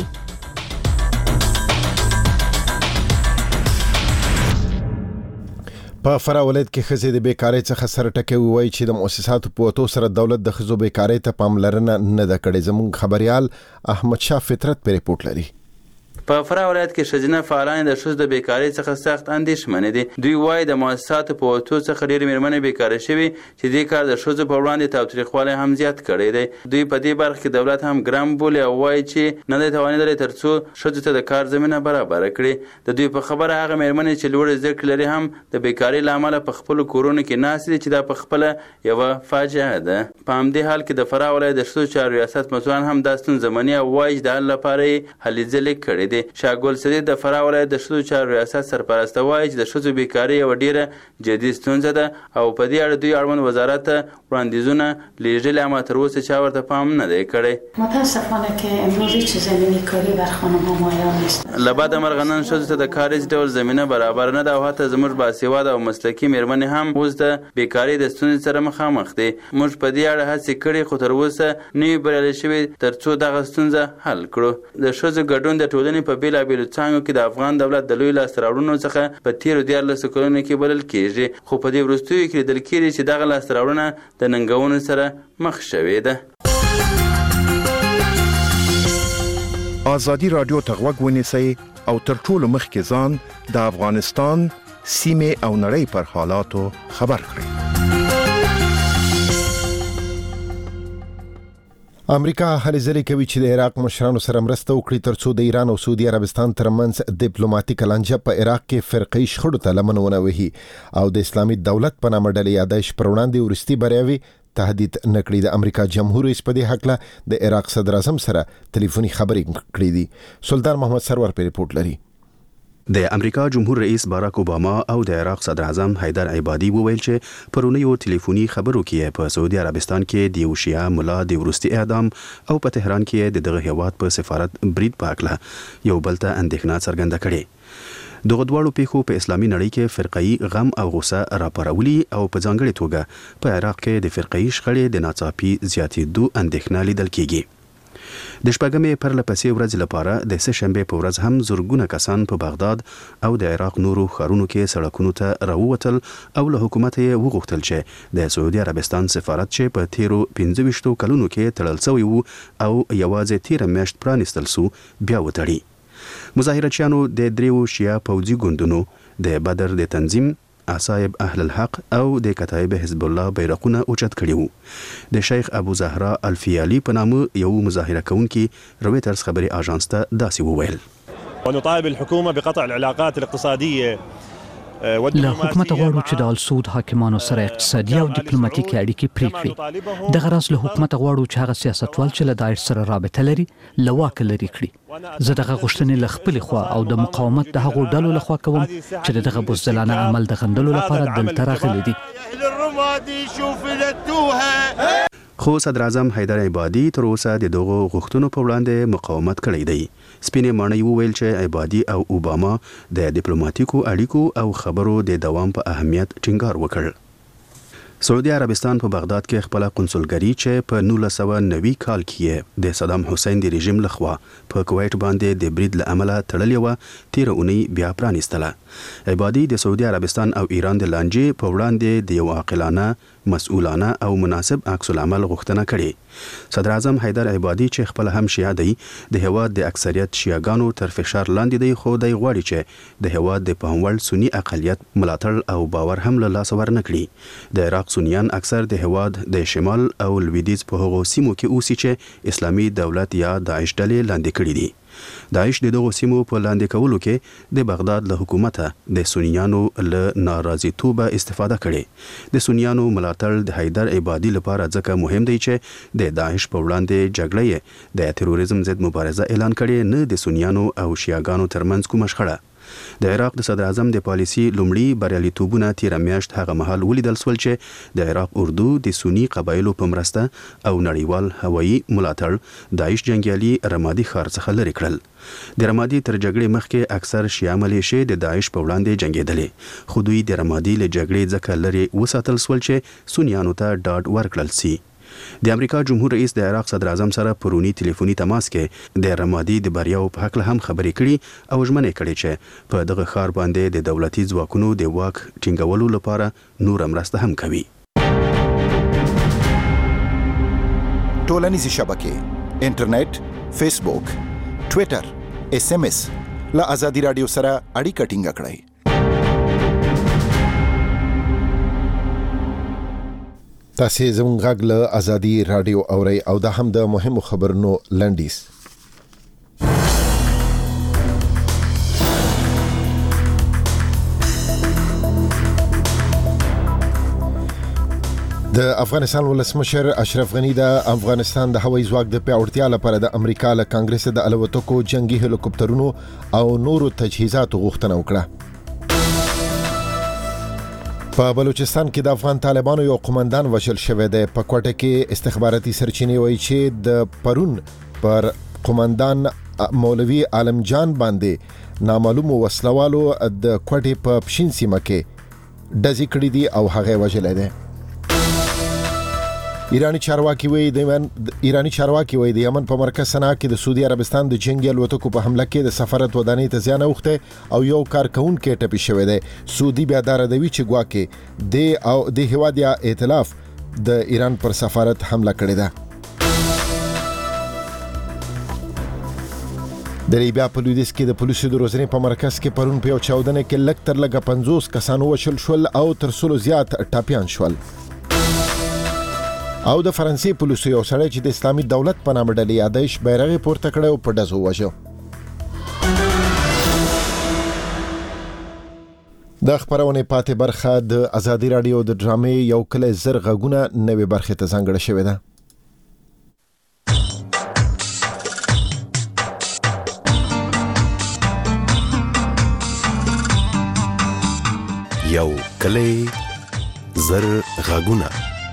په فراه ولایت کې ښځې د بیکارۍ څخه سر ټکوي، وایي چې د مؤسساتو په وتو سره دولت د ښځو بیکارۍ ته پاملرنه نه ده کړې. زموږ خبريال احمد شاه فطرت په ریپورت لري. په فراه ولایت کې ښځینه فعالان د ښځو د بیکارۍ څخه سخت اندېښمنې دي. دوی وایي د مؤسساتو په وتو څخه ډېرې مېرمنې بیکاره شوي چې دې کار د ښځو په وړاندې تاوتریخوالی هم زیات کړی دی. دوی په دې برخه کې دولت هم ګرم بولي او وایي چې نه دی توانېدلی تر څو ښځو ته د کار زمینه برابره کړي. د دوی په خبره هغه مېرمنې چې لوړې زده کړې لري هم د بیکارۍ له امله په خپلو کورونو کې ناستې دي چې دا په خپله یوه فاجعه ده. په همدې حال کې د فراه ولایت د ښځو چارو ریاست مسؤلان هم دا ستونزه مني او وایي چې د حل لپاره یې هلې ځلې کړې دي. شاګل د فراه ولایت د ښځو چارو ریاست سرپرسته وایي چې د ښځو بیکاري یوه ډېره جدي ستونزه ده او په دې اړه دوی اړوند وزارت ته وړاندیزونه لیږلي، اما تر اوسه چا ورته پام نه دی کړی. متاسفانه که امروز هیچ زمینی کاری بر خانم‌ها مهیا نیست. له بده مرغه نن ښځو ته د کار هیڅ ډول زمینه برابر نه ده او حتی زموږ باسواده او مسلکي مېرمنې هم اوس د بیکارۍ د ستونزې سره مخامخ دي. موږ په دې اړه هڅې کړې خو تر اوسه نه یو بریالي شوي تر څو دغه ستونزه حل کړو. د ښځو ګډون د ټولنې په بېلابېلو څانګو کې د افغان دولت د لوی لاسته راوړنو څخه په تیرو 14 کلونو کې بلل کېږي، خو په دې وروستیو کې لیدل کېږي چې دغه لاسته راوړنه د ننګونو سره مخ شوې ده. ازادي رادیو ته غوږ ونیسئ او تر ټولو مخکې ځان د افغانستان سیمې او نړۍ پر حالاتو خبر کړئ. امریکا هلې ځلې کوي چې د عراق مشرانو سره مرسته وکړي ترڅو د ایران او سعودي عربستان ترمنځ ډیپلوماټیک لانجه په عراق کې فرقي شخړو ته لمن ونه وهي او د اسلامي دولت په نامه ډلې یادایش پر وړاندې ورستي بریاوي تهدید نکړي. د امریکا جمهور رئیس په دې حق د عراق صدر اعظم سره ټلیفوني خبرې کړې دي. سلطان محمد سرور په ریپورت لري. د امریکا جمهور رئیس باراک اوباما او د عراق صدر اعظم حیدر عبادي وویل چې پرونیو ټلیفوني خبرو کې په سعودي عربستان کې د یو شیعه ملا د ورستي اعدام او په تهران کې د دغه هیواد په سفارت برید پاکله یو بل ته اندېښنه څرګنده کړې. دغه دواړو پیښو په اسلامي نړۍ کې فرقي غم او غوسه راپارولي او په ځانګړې توګه په عراق کې د فرقي شخړې د ناڅاپي زیاتېدو اندېښنه لیدل کېږي. د شپږمې پرلپسې ورځ لپاره د سه شنبې په ورځ هم زرګونه کسان په بغداد او د عراق نورو ښارونو کې سړکونو ته راووتل او له حکومت یې وغوښتل چې د سعودي عربستان سفارت چې په تیرو 25 کلونو کې تړل شوی وو او یوازې تیر میاشت پرانیستل سو بیا وتړي. مظاهرچیانو د دریو شیعه پوځي ګوندونو د بدر د تنظیم، عصایب اهل الحق او د کتایب حزب الله بیرقونه اوچت کړي وو. د شیخ ابو زهرا الفیالی په نامه یو مظاهره کوونکی رويترز خبري اژانس ته داسې وویل: ونطالب الحكومه بقطع العلاقات الاقتصاديه. له حکومت غواړو چې د السعود حاکمانو سره اقتصادي او ډیپلوماټیکي اړیکې پرې کړي. د غرض له حکومت غواړو چې هغه سیاستوال چې له داعش سره رابطه لري له واکه لري کړي. زه دغه غوښتنې له خپلې خوا او د مقاومت د هغو ډلو لخوا کوم چې دغه بزدلانه عمل د غندلو لپاره دلته راغلي دي. خو صدر اعظم حیدر عبادي تر اوسه د دغو غوښتنو په وړاندې مقاومت کړی دی. سپینې ماڼۍ وویل چې عبادي او اوباما د ډیپلوماټیکو اړیکو او خبرو د دوام په اهمیت ټینګار وکړ. سعودي عربستان په بغداد کې خپل قونسلګری چې په 1990 کال کې د صدام حسین د رژیم لخوا په کویت باندې د برید له امله تړلې و، تیر اونۍ بیا پرانیستله. عبادي د سعودي عربستان او ایران د لانجې په وړاندې د یو عاقلانه، مسؤلانه او مناسب عکس العمل غوښتنه کړې. صدر اعظم حیدر عبادي چې خپل هم شیعه دی، د هیواد د اکثریت شیعاګانو تر فشار لاندې دی، خو دی غواړي چې د هیواد د پاموړ سنی اقلیت ملاتړ او باور هم له لاسه ورنکړي. د عراق سنیان اکثر د هیواد د شمال او لویدیځ په هغو سیمو کې اوسي چې اسلامي دولت یا داعش ډلې لاندې کړي دي. داعش د دغو سیمو په لاندې کولو کې د بغداد له حکومته د سنیانو له ناراضیتوبه استفاده کړي. د سنیانو ملاتړ د حیدر عبادي لپاره ځکه مهم دی چې د داعش په وړاندې جګړه د تروریزم ضد مبارزه اعلان کړي، نه د سنیانو او شیعاګانو ترمنځ کومه شخړه. د عراق د صدر اعظم د پالیسي لومړي بریالیتوبونه تیر میاشت هغه مهال ولیدل سول چې د عراق اردو د سنی قبایلو په مرسته او نړیوال هوایي ملاتړ داعش جنگیالي رمادي ښار څخه لرې کړل. د رمادي تر جګړې مخکې اکثر شیعه ملیشې د داعش په وړاندې جنگیدلې، خو دوی د رمادي له جګړې ځکه لرې وساتل سول چې سنیانو ته ډاډ ورکړل سي. د امریکا جمهور رئیس د عراق صدر اعظم سره پرونی ټلیفوني تماس کې د رمادي د بریاو په حق هم خبرې کړي او ژمنې کړې چې په دغه ښار باندې د دولتي ځواکونو د واک ټینګولو لپاره نور مرسته هم کوي. ټولنیزې شبکې انټرنیټ، فیسبوک، ټویټر، SMS له آزادي رادیو سره اړیکه ټینګه کړئ. تاسې زموږ غږ له آزادي رادیو اورئ او دا هم د مهمو خبرونو لنډیز. د افغانستان ولسمشر اشرف غنی د افغانستان د هوایي ځواک د پیاوړتیا لپاره د امریکا له کانګرس د الوتکو جنگي هلیکوپټرونو او نورو تجهیزاتو غوښتنه وکړه. په بلوچستان کې د افغان طالبانو یو قومندان وژل شوی دی. په کوټه کې استخباراتي سرچینې وایي چې د پرون پر قومندان مولوي عالم جان باندې نامعلوم وسلوالو د کوټې په پښین سیمه کې ډزې کړې دي او هغه وژل دی. ایرانی چارواکي وایي د یمن په مرکز صنعا کې د سعودي عربستان د جنگي الوتکو په حمله کې د سفارت ودانۍ ته زیان اوښته او یو کارکونکي ټپي شوی دی. سعودي بیا دا ردوي چې ګواکې د هیواد یا ائتلاف د ایران پر سفارت حمله کړې ده. د لیبیا په لویدیځ کې د پولیسو د روزنې په مرکز کې پرون په یو چاودنه کې لږ تر لږه 50 کسان وشل شول او تر 100 زیات ټاپیان شول. او د فرانسې پولیسو یو سړی چې د اسلامي دولت په نامه ډلې یادیش بیرغ پورته کړی او په ډزو وواژه. د خبرونې پاتې برخه د آزادي رادیو د ډرامې یو کلی زر غږونه نوې برخې ته ځانګړې شوې ده. یو کلی زر غږونه.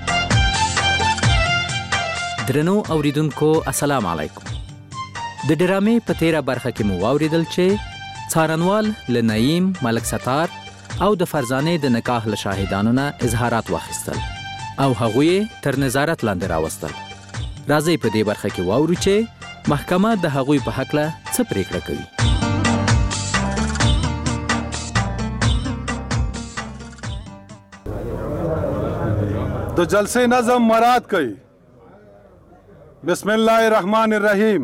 درنو اوریدونکو السلام علیکم. د ډرامې په تیره برخه کې مو واوریدل چې څارنوال له نعیم، ملک ستار او د فرزانې د نکاح له شاهدانو نه اظهارات واخیستل او هغوی تر نظارت لاندې راوستل. راځئ په دې برخه کې واورو چې محکمه د هغوی په حق له څه پریکړه کوي. د جلسې نظم مراعات کوي. بسم الله الرحمن الرحیم.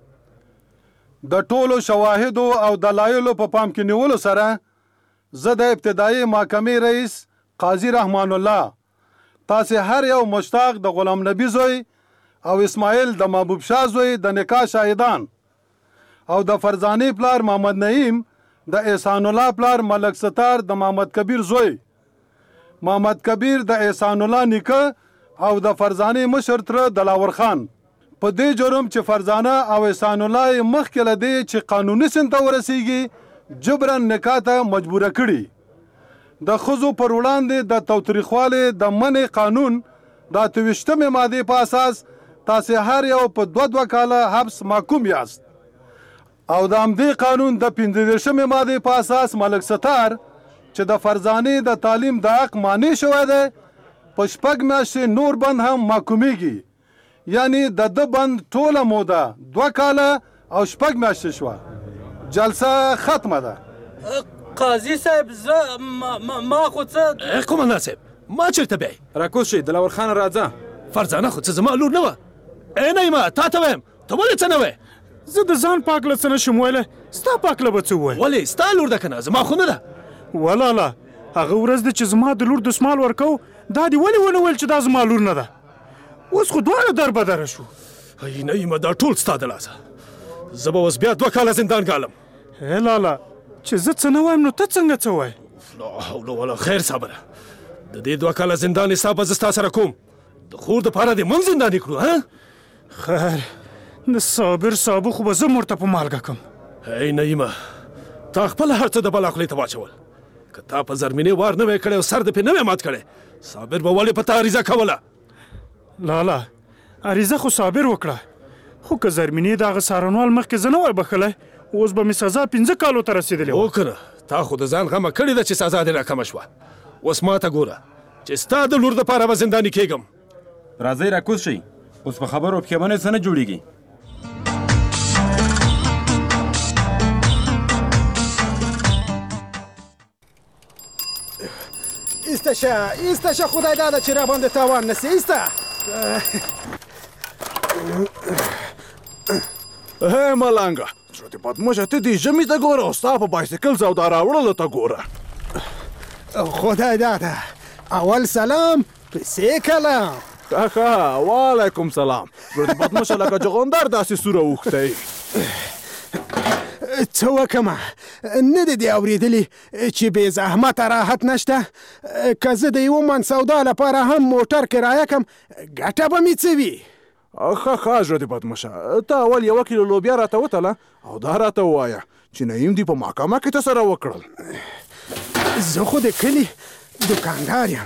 د ټولو شواهدو او دلایلو په پام کې نیولو سره زه د ابتدایي محکمې رئیس قاضي رحمان الله تاسې هر یو مشتاق د غلام نبی زوی او اسماعیل د محبوب شاه زوی د نکاح شاهدان او د فرزانې پلار محمد نعیم د احسان الله پلار ملک ستار د محمد کبیر زوی، محمد کبیر د احسان الله نیکه او د فرزانې مشر تره دلاور خان په دې جرم چې فرزانه او احسان الله مخکې له دې چې قانوني سن ته ورسیږي جبرن نکاح ته مجبوره کړي. د ښځو پر وړاندې د تاوتریخوالي د منع قانون د 28مې مادې په اساس تاسې هر یو په 2 کاله حبس محکوم یاست او د همدې قانون د 15مې مادې په اساس ملک ستار چې د فرزانې د تعلیم د حق مانع شوی دی په 6 میاشتې نور بند هم محکومیږي. یعنی د بند ټوله موده 2 کاله او 6 میاشتې شوه. جلسه ختمه ده. قاضي صاحب ما خو څه قومندان صاحب ما چیرته بیاي راکوز شي دلاور خان راځه. فرزانه خو څه زما لور نه وه. نعیمه تا ته وایم ته ولې څه نه وایې؟ زه د ځان پاکله څه نشم ویلی، ستا پاکله به څه ووایم؟ ولې ستا لور ده که نه زما خو نه ده. ولاله هغه ورځ ده چې زما د لور دسمال ورکو دا دې ولې ونه ویل چې دا زما لور نه ده؟ اوس خو دواړه در بدره شو. ای نعیمه دا ټول ستا د لاسه. زه به اوس بیا 2 کاله زندان ګالم. لاله چې زه څه نه وایم نو ته څنګه څه وایې؟ لا حول ولا خیر صابره د دې 2 کاله زندان حساب به زه ستا سره کوم. د خور دپاره دې من زنداني کړو ها؟ خیر د صابر صابو خو به زه مرته په مالګه کم. ای نعیمه تا خپل هر څه د بلا خولې ته واچول. که تا په زرمینې وار نه وی کړی او سر د پې نه وی مات کړی، صابر به ولې په تا عریضه کوله؟ لالا عریضه خو صابر وکړه، خو که زرمینې د هغه څارنوال مخکې زه نه وای بخلی، اوس به مې سزا 5 کالو ته رسېدلې وه. کنه تا خو د ځان غمه کړې ده چې سزا دې راکمه شوه. اوس ما ته ګوره چې ستا د لور دپاره به زنداني کېږم. راځئ راکوز شئ، اوس په خبرو پښیمانۍ څه نه جوړېږي. ایسته شه خدای داده چې را باندې تاوان نسی. ایسته هی ملنګه شوتې بدمشه ته دې ژمي ته ګوره او ستا په بایسکل سودا راوړلو ته ګوره. خدای داده اول سلام پسې کلام. ښه وعلیکم سلام. شوتې بدمشه لکه جغندر داسې سوره اوښتی. څه وکمه نه دې اورېدلي چې بې زحمته راحت نشته. که زه د یوه من سودا لپاره هم موټر کرایه کم ګټه به مې څه وي؟ ښه ژوندې بدمشه ته اول 1 کیلو لوبیا راته وتله او دا راته ووایه چې نعیم دې په محکمه کې ته سره وکړل. زه خو د کلي دوکاندار یم،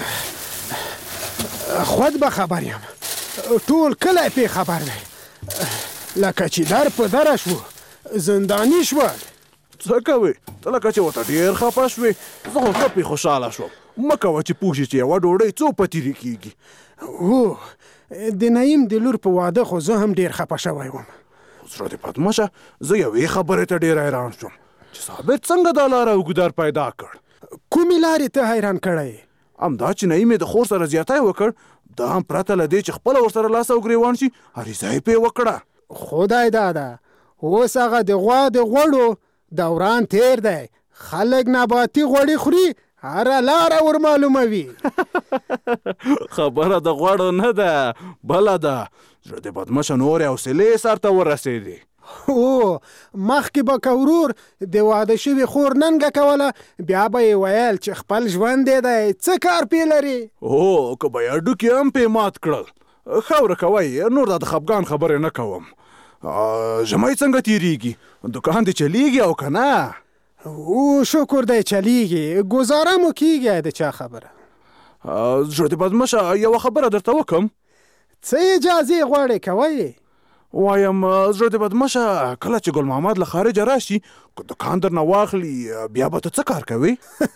خود به خبر یم، ټول کلی پې خبر دی. لکه چې در په دره شو زنداني شول. څه کوې ته لکه چې ورته ډېر خفه شوې، زه خو ښه پې خوشحاله شوم. مه کوه چې پوه شي چې یوه ډوډۍ څو په تیرې کېږي. هو د نعیم د لور په واده خو زه هم ډېر خفه شوی وم. زړه دې پدمشه زه یوې خبرې ته ډېر حیران شوم چې ثابت څنګه دا لاره اوږدار پیدا کړ. کومې لارې ته حیران کړی؟ همدا چې نعیم یې د خور سره زیاتی وکړ، دا هم پرته له دې چې خپله ورسره لاس او ګرېوان شي عریضه یې پې وکړه. خدای داده اوس هغه د غوا د غوړو دوران تیر دی، خلک نباتي غوړي خوري، هره لاره ور معلوموي. خبره د غوړو نه ده بله ده. زړه دې بدمشه نورې حوصلې سر ته ورسېدې. هو مخکې به که ورور د واده شوي خور ننګه کوله، بیا به یې ویل چې خپل ژوند دی څه کار پې لري. هو که به یې هډوکي هم پې مات کړل. ښه ورکوئ نور دا د خفګان خبرې نه کوم. ژمی څنګه تیریږي؟ دوکان دې چلیږي او که نه؟ او شکر دی چلیږي، ګزاره مو کېږي. د چا خبره؟ زړه دې بدمشه یوه خبره درته وکم. څه اجازې غواړې کوئ؟ وایم زړه دې بدمشه کله چې ګل محمد له خارجه راشي که دوکان درنه واخلي بیا به ته څه کار کوې؟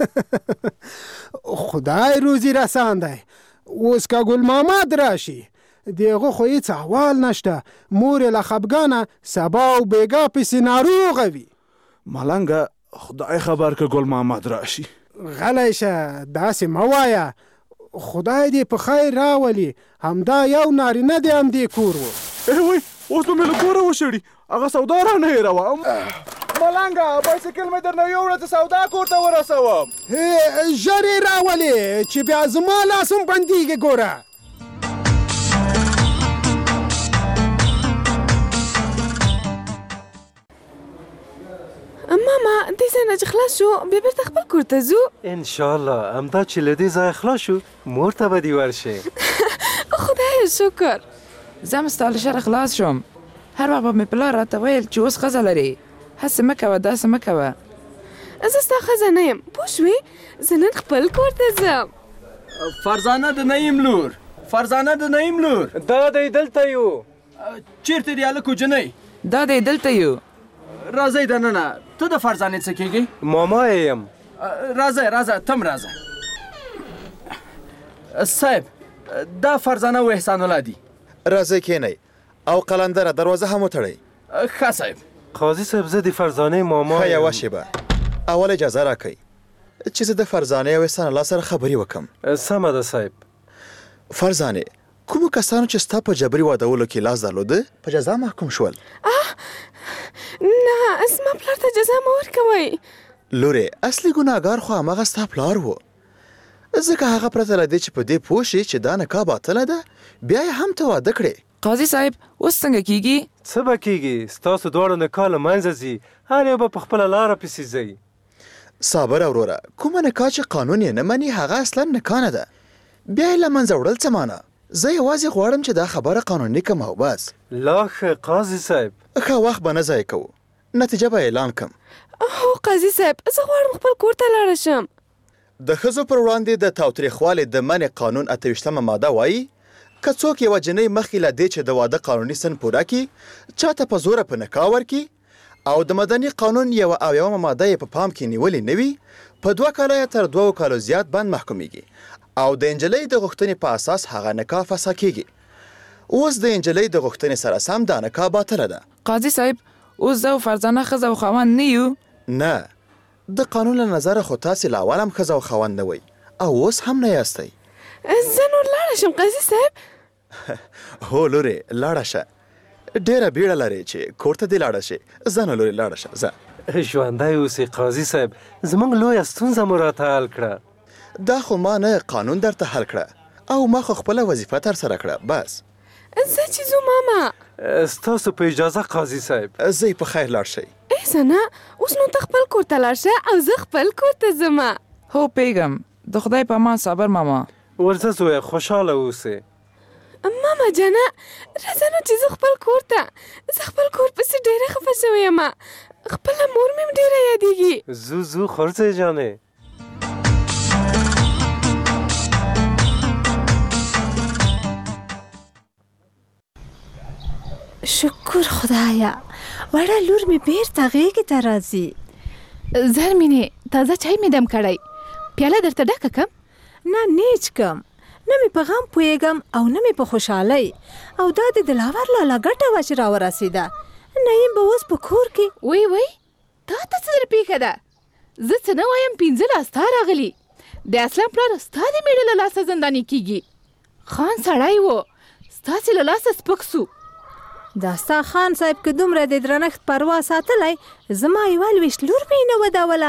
خدای روزي رسان دی. اوس که ګل محمد راشي د هغه خو هېڅ احوال نشته، مور یې له خفګانه سبا او بېګا پسې ناروغه وي. ملنګه خدای خبر که ګل محمد راشي. غلی شه داسې مه وایه، خدای دې په خیر راولي. همدا یو نارینه دی همدې کور و. وای اوس به مې له کوره وشړي، هغه سودا رانه هېروه. ملنګه بایسکل مې درنه یوړه چې سودا کور ته ورسوم. ژر یې راولې چې بیا زما لاس هم بندېږي. ګوره ماما دې ځای نه چې خلاص شو بیا بېرته خپل کور ته ځو. انشاءالله همدا چې له دې ځایه خلاص شو مور ته به دې ورشې. خدایه شکر. زه هم ستا له شره خلاص شوم. هر وخت به مې پلار راته ویل چې اوس ښځه لرې، هسې مه کوه داسې مه کوه. زه ستا ښځه نه یم پوه شوې، زه نن خپل کور ته ځم. فرزانه د نعیم لور، فرزانه د نعیم لور. دا دی دلته یو. چیرته دی هلک جنۍ؟ دا دی دلته یو. راځئ دننه. ته د فرزانې څه کېږي؟ ماما یې یم. راځه تم راځه. صاحب دا فرزانه و احسان الله دي. راځئ کېنئ او قلندره دروازه هم وتړئ. ښه صاحب. قاضي صاحب زه د فرزانې ماما ښه یوه شېبه اول اجازه راکئ چې زه د فرزانې او احسان الله سره خبرې وکم. سمه ده صاحب. فرزانې کومو کسانو چې ستا په جبري وادولو کې لاس درلوده په جزا محکوم شول؟ نه زما پلار ته جزا مه ورکوئ. لورې اصلي ګناهګار خو هماغه ستا پلار و، ځکه هغه پرته له دې چې په دې پوه شي چې دا نکاح باطله ده بیا یې هم ته واده کړې. قاضي صاحب اوس څنګه کېږي؟ څه به کېږي، ستاسو دواړو نکاح له منځه ځي، هر یو به په خپله لاره پسې ځئ. صابره وروره کومه نکاح چې قانون یې نه مني هغه اصلا نکاح نه ده، بیا یې له منځه وړل څه معنی؟ زه یوازې غواړم چې دا خبره قانوني کم او بس. لا ښه قاضي صاحب. ښه وخت به نه ضایع کوو، نتیجه به اعلان کم. هو هو قاضي صاحب زه غواړم خپل کور ته لاړه شم. د ښځو پر وړاندې د تاوتریخوالي د منع قانون 28مه ماده وایي که څوک یوه جنۍ مخکې له دې چې د واده قانوني سن پوره کړي چاته په زوره په نکاح ورکړي او د مدني قانون 1 ماده یې په پام کې نیولې نه وي په 2 کاله یا تر 2 کالو زیات باندې محکومیږي او د نجلۍ د غوښتنې په اساس هغه نکاح فسخ کیږي. اوس د نجلۍ د غوښتنې سره سم دا نکاح باطله ده. قاضي صاحب اوس زه فرزانه ښځه او خاوند نه یو؟ نه، د قانون له نظره خو تاسې له اول هم ښځه او خاوند نه وئ او اوس هم نه یاستئ. زه نور لاړه شم قاضي صاحب؟ هو لورې لاړه شه، ډېره بیړه لرې چې کور ته دې لاړه شې. زه نه لورې لاړه شه زه. ژوندی اوسې قاضي صاحب، زموږ لویه ستونزه مو راته حل کړه. دا خو ما نه قانون درته حل کړه او ما خو خپله وظیفه ترسره کړه. بس زه چې ځو ماما. ستاسو په اجازه قاضي صاحب. زه په خیر لاړ شئ. سنا اوس نو ته خپل کور ته لاړ شه او زه خپل کور ته ځم. هو پیغام د خدای په امان صبر ماما. ورځه زویه خوشحاله اوسې. ماما جانه راځه نو چې زه خپل کور ته. زه خپل کور پسې ډېره خفه شوې یم. خپله مور مې هم ډېره یادېږي. زو خورځې جانې. شکر خدایا وړه لور مې بیرته غېږې ته راځي. زرمینې تازه چای مې دم کړی، پیاله درته ډکه کم؟ نه نیچ کم، نه مې په غم پوهېږم او نه مې په خوشحالۍ. او دا د دلاور لالا ګټه وه چې راورسېده. نعیم به اوس په کور کې. وی تا ته څه در پېښه ده؟ زه څه نه وایم 15 لاستا راغلي. د اسلام پلار ستا د مېړه له لاسه زنداني کېږي. خان سړی و، ستاسې له لاسه سپک سو. دا ستا خان صاحب که دومره د درنښت پروا ساتلی زما یوه لویشت لور مې نه ودوله.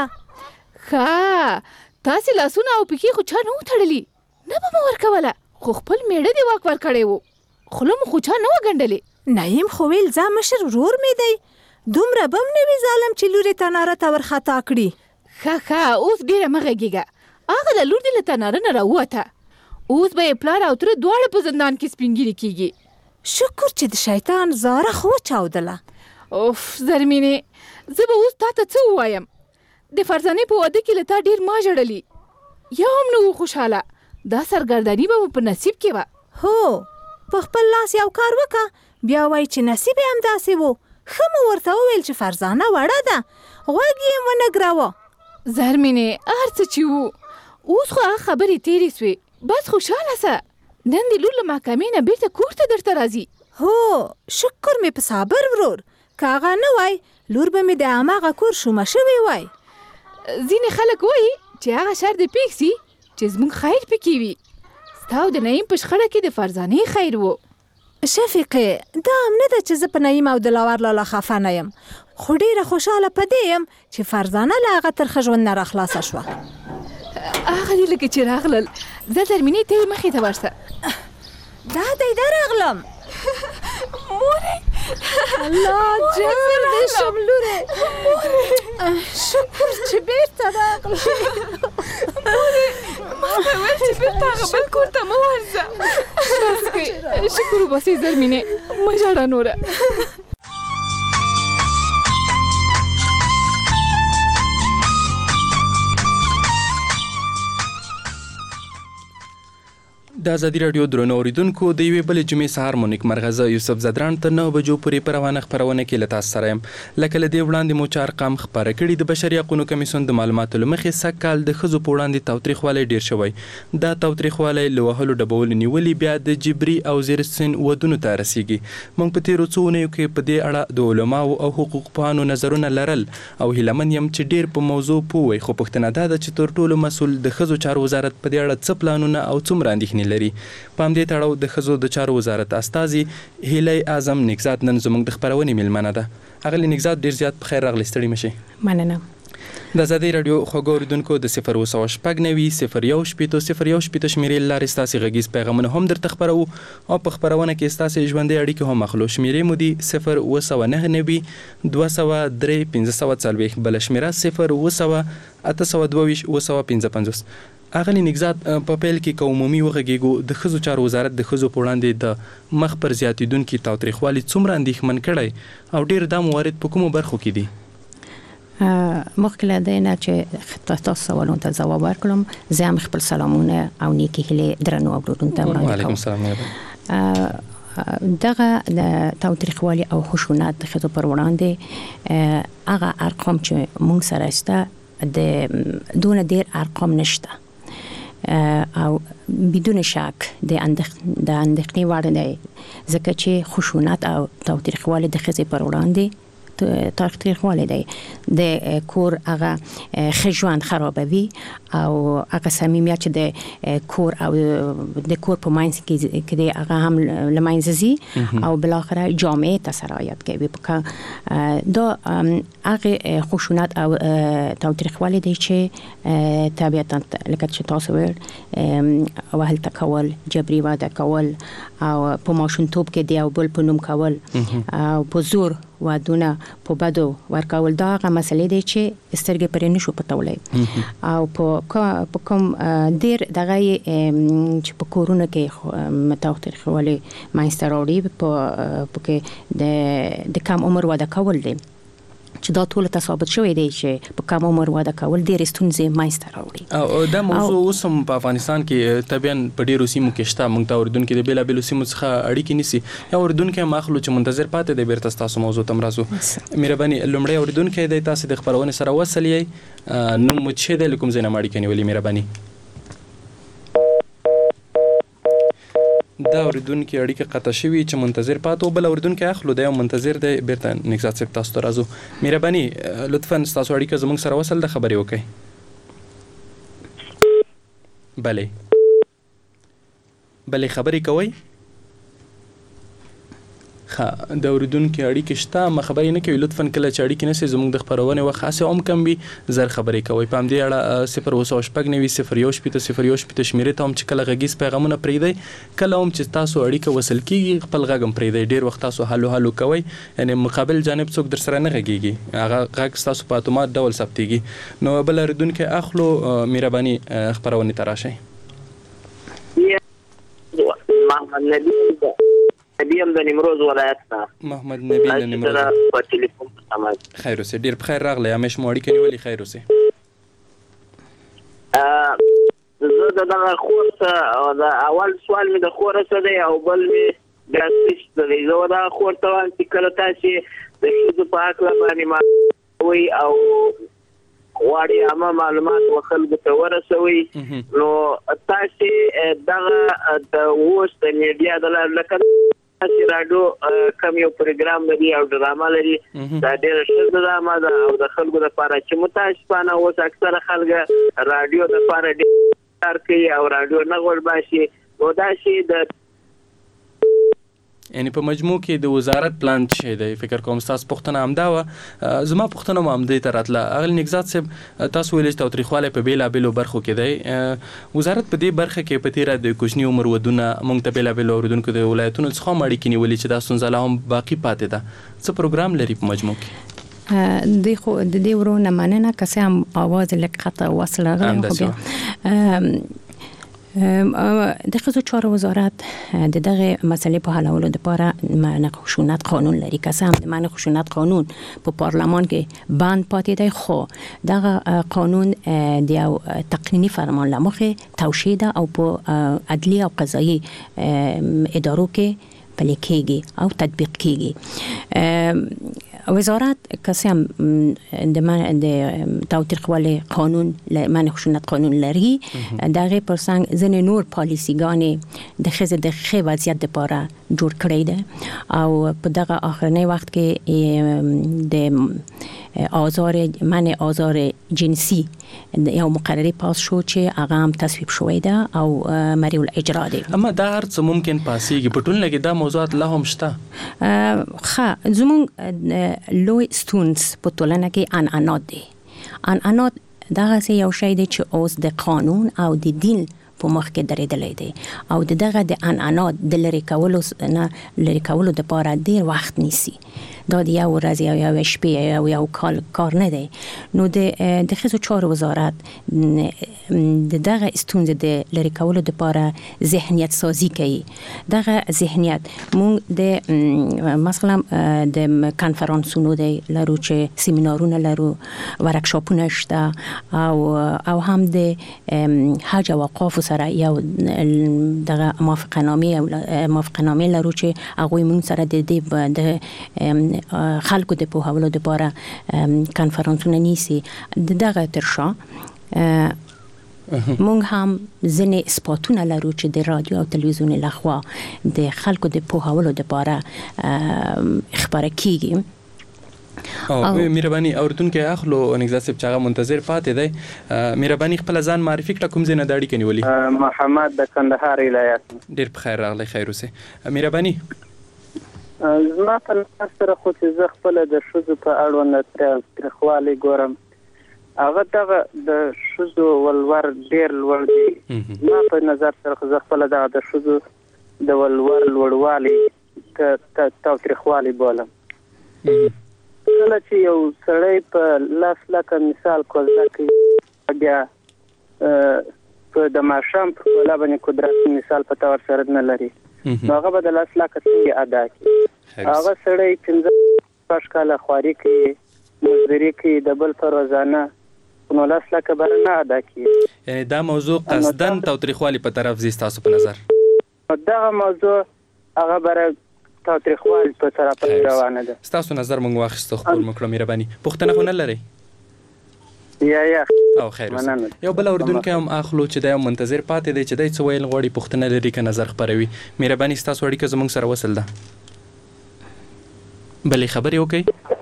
ښه تاسې لاسونه او پښې خو چا نه وتړلي، نه به مو ورکوله، خو خپل میړه دې واک ورکړی و، خوله مو خو چا نه وګنډلې. نعیم خو ویل ځه مشر ورور مې دی، دومره به هم نه وي ظالم چې لور یې تناره ته ورخطا کړي. ښه اوس ډېره مه غږېږه، هغه د لور دې له تناره نه راووته، اوس به یې پلار او تره دواړه په زندان کې سپینګیري کېږي. شکر چې د شیطان زاره خو وچاودله. اوف زرمینې زه به اوس تا ته څه ووایم؟ د فرزانې په واده کې له تا ډېر ما ژړلي، یو هم نه و خوشحاله. دا سرګرداني به مو په نصیب کې وه. هو په خپل لاس یو کار وکړه، بیا وایي چې نصیب یې همداسې و. ښه مو ورته وویل چې فرزانه وړه ده، غوږ یې ونه ګراوه. زرمینې هر څه چې وو اوس خو هغه خبرې تېرې سوې، بس خوشحاله سه. نن د لور له محکمې نه بیرته کور ته درته راځي. هو شکر مې په صابر ورور، که هغه نه وای لور به مې د هماغه کور شومه شوې وای. ځینې خلک وایي چې هغه شر دې پېښ سي چې زموږ خیر پکې وي. ستا او د نعیم په شخړه کې د فرزانې خیر و. شفیقې دا هم نه ده چې زه په نعیم او دلاور لالا خفه نه یم، خو ډېره خوشحاله په دې یم چې فرزانه له هغه ترخه ژوند نه راخلاصه شوه. هغه دې لکه چې راغلل، زه زرمینې ته یې مخې ته ورشه. دا دی درغلم. مورې الله جان دې شم لورې. شکر چې بیرته راغلې. مورې ما ته ویل چې بیرته هغه بل کور ته مه ورځه. بس کوې شکر وباسئ زرمینې، مه ژاړه نوره. د ازادي راډیو درنو اوریدونکو د یوې بلې جمعې سهار مو نیکمرغه. زه یوسف زدران تر 9 بجو پورې په روانه خپرونه کې له تاسو سره یم. لکه له دې وړاندې مو چې ارقام خپاره کړي، د بشري حقوقو کمیسیون د معلوماتو له مخې سږ کال د ښځو په وړاندې تاوتریخوالی ډېر شوی. دا تاوتریخوالی له وهلو ډبولو نیولې بیا د جبري او زیر سن ودونو ته رسیږي. موږ په تېرو څو اونیو کې په دې اړه د علماو او حقوقپوهانو نظرونه لرل او هیلهمن یم چې ډېر په موضوع پوه وئ. خو پوښتنه دا ده چې تر ټولو مسؤل د ښځو چارو وزارت په دې اړه څه پلانونه او څومره اندېښنې لري. په همدې تړاو د ښځو د چارو وزارت استازي هیلۍ اعظم نګزاد نن زموږ د خپرونې میلمنه ده. اغلې نګزاد ډېر زیات په خیر راغلې، ستړي مشئ. مننه. د ازادي راډیو خوږو اوریدونکو د 0269001 شمیرې لارې ستاسې غږیز پیغامونه هم درته خپرو او په خپرونه کې ستاسې ژوندۍ اړیکې هم اخلو. شمیرې مو دي 02990 203 بله شمیره 02822 255. اغلی نګزاد په پیل کې که عمومي وغږیږو، د ښځو چارو وزارت د ښځو په وړاندې د مخ پر زیاتېدونکي تاوتریخوالي څومره اندېښمن کړی او ډېر دا موارد په کومو برخو کې دي؟ مخکې له دې نه چې تاسو سوالونو ته ځواب ورکړم زه هم خپل سلامونه او نیکی هیلې درنو اورېدونکو ته وړاندې کوم. وعلیکم السلام. دغه د تاوتریخوالي او خشونت د ښځو پر وړاندې هغه ارقام چې موږ سره شته د دونه ډیر ارقام نشته او بدون شک د اندېښنې وړ دی ځکه چې خشونت او تاوتریخوالي د ښځې پر وړاندې تاوتریخوالی دی د کور هغه ښه ژوند خرابوي او هغه صمیمیت چې د کور او د کور په منځ کې دی هغه هم له منځه ځي او بالاخره جامعه ته سرایت کوي. دا هغه خشونت او تاوتریخوالی دی چې طبیعتا لکه چې تاسو ویل وهل کول، جبري واده کول او په ماشومتوب کې دی او بل په نوم کول او په زور ودونه په بدو ورکول دا هغه مسلې دي چې سترګې پرې نشو پټولای او په کوم ډیر دغه چې په کورونه کې متاوتریخوالی منځته راوړي په کې د کم عمر واده کول دي چې دا ټول ثابت شوی دی چې په کم عمر واده کول ډېر ستونزې منځته راوړي. او دا موضوع اوس هم په افغانستان کې طبعا په ډېرو سیمو کې شته. موږ ته اوریدونکو د بیلابیلو سیمو څخه اړیکې نیسي یا اوریدونکو ماخلو چې منتظر پاتې دی بیرته تاسو موضوع تم راځو. مهرباني لومړی اوریدونکو د تاسو د خبرونه سره وصل یې نو مو چې د کوم ځای نه اړیکې نیولې مهرباني. دا اوریدونکو اړیکه قطع شوی چې منتظر پاتو بل اوریدونکو اخلو دی منتظر دی بیرته نکزات صاحب تاسو ته راځو. مهرباني لطفا تاسو اړیکه زموږ سره وصل د خبرې وکړئ. بله خبرې کوي د اوریدونکو اړیکې شته ما خبرې نه کوي. لطفا کله چې اړیکې نشي زموږ د خبرونه وخت خاصه هم کم وي زر خبرې کوي. په همدې اړه 0 شمیرې ته هم چې کله غږیز پیغامونه پرېږدئ کله هم چې تاسو اړیکه وصل کیږي خپل غږ هم پرېږدئ. ډېر وخت تاسو هلو کوي یعنی مقابل جانب څوک در سره نه غږیږي هغه غږ تاسو په اتومات ډول ثبتېږي. نو بل اوریدونکو اخلو مهرباني خبرونه ته راشئ. نبیم د نیمروز ولایت نه محمد نبی د نیمروز په ټلیفون سمای خیر اوسه ډیر بخیر راغلی همیش مو اړیکې نیولې خیر اوسه. زه دغه خور ته د اول سوال مې د خور سره دی او بل مې د سپیچ دی. زه د خور ته وایم چې کله تاسو د ښځو په حق باندې معلومات او غواړي عامه معلومات خلکو ته ورسوي نو تاسو دغه د اوس د میډیا د لکه تاسو راډیو کم یو پروګرام لري او ډرامه لري دا ډېر ښه ډرامه ده او د خلکو لپاره چې متاسفانه اوس اکثره خلک راډیو لپاره ډېر کار کوي او راډیو نه غوړ باشي نو دا شي د یعنی په مجموع کې د وزارت پلان څه دی فکر کوم تاسو پښتنه همدا و زما پښتنه مو همدې ته راتله. اغل نگزات صاحب تاسو ویل چې تاوتریخوالی په بیلابیلو برخو کې دی وزارت په دې برخه کې په تیره د کوچني عمر ودونه موږ ته بیلابیلو اوریدونکو د ولایتونو څخه اړیکې نیولې چې دا ستونزه لا هم باقي پاتې ده. څه پروګرام لري په مجموع کې؟ د دې ورونه مننه که څه هم اواز لږ قطع وصل راغلی. د ښځو چارو وزارت د دغه مسلې په حلولو لپاره منع خشونت قانون لري. که څه هم د منع خشونت قانون په پارلمان کې بند پاتې دی خو دغه قانون د یو تقنینی فرمان له مخې توشیح ده او په عدلیه او قضایي ادارو کې پلي کېږي او تطبیق کېږي. وزارت کسی هم د تاوتریخوالی قانون منع خشونت قانون لري دغه پرسنګ ځینې نور پالیسیګانې د ښځې د ښه وضعیت لپاره جوړ کړی ده او په دغه آخرنی وخت کې د منع آزار جنسی یو مقرری پاس شو چې هغه هم تصویب شوی ده او مریو الاجرا دی. اما دا هر څه ممکن پاسیږي په ټولنه کې دا موضوعات لا هم شته. زموږ لوی ستونز په ټولنه کې انانات دی. انانات دغه یو شی دی چې اوس د قانون او د دین په مخ کې درېدلی دی او دغه د انانات د لرې کولو لپاره ډېر وخت نیسي دا د یو ورځ یا یو شپې یا یو کار نه دی. نو د ښځو چارو وزارت دغه ستونزې د لرې کولو لپاره ذهنیت سازي کوي. دغه ذهنیت مونږ د مثلا د کانفرانسونو لرو چې سیمینارونه لرو، ورکشاپونه شته او هم د حج او اوقاف سره یو دغه موافقتنامه لرو چې هغه مونږ سره د خلکو د پوهاولو لپاره کانفرانسونه نیسي. دغه ترشا مونږ هم ځینې اثباتونه لرو چې د رادیو او تلویزیون لخوا د خلکو د پوهاولو لپاره خبره کیږي. او مهرباني اوردونکو اخلو نگذار صاحب چې هغه منتظر پاتې دی. مهرباني خپل ځان معرفي کړه، کوم ځای نه د اړیکې نیولې؟ محمد د کندهار ولایت. ډیر بخیر راغلی، خیر اوسې. مهرباني زما په نظر سره خو چې زه خپله د ښځو په اړوند تریخوالی ګورم، هغه دغه د ښځو ولور ډیر لوړ دی. زما په نظر سره خو زه خپله دغه د ښځو د ولور لوړوالی تاوتریخوالی بولم. کله چې یو سړی په لاس لکه مثال کوزده کوي، بیا په د ماښام په کولا باندې قدرت مثال په تور سره نه لري، نو هغه به د لاس لکه څنګه ادا کړي. هغه سړی 15 کاله خواري کوي، مزدوري کوي، د بل په روزانه نو لاس لکه به نه ادا کړي. یعنی دا موضوع قصدن تاوتریخوالی په طرف زی تاسو په نظر؟ دغه موضوع هغه بره تاوتریخوالی په طرف روانه ده. ستاسو نظر مونږ واخیستو، خپل مکړه مهرباني. پوښتنه خو نه لرئ؟ یا او خیر اوسه. یو بل اردونکو هم اخلو چې دا منتظر پاتې دی چې دای څه ویل غواړي، پوښتنه لري که نظر خپروي. مهرباني ستاسو اړیکه زموږ سره وصل ده. بلې خبرې وکړئ.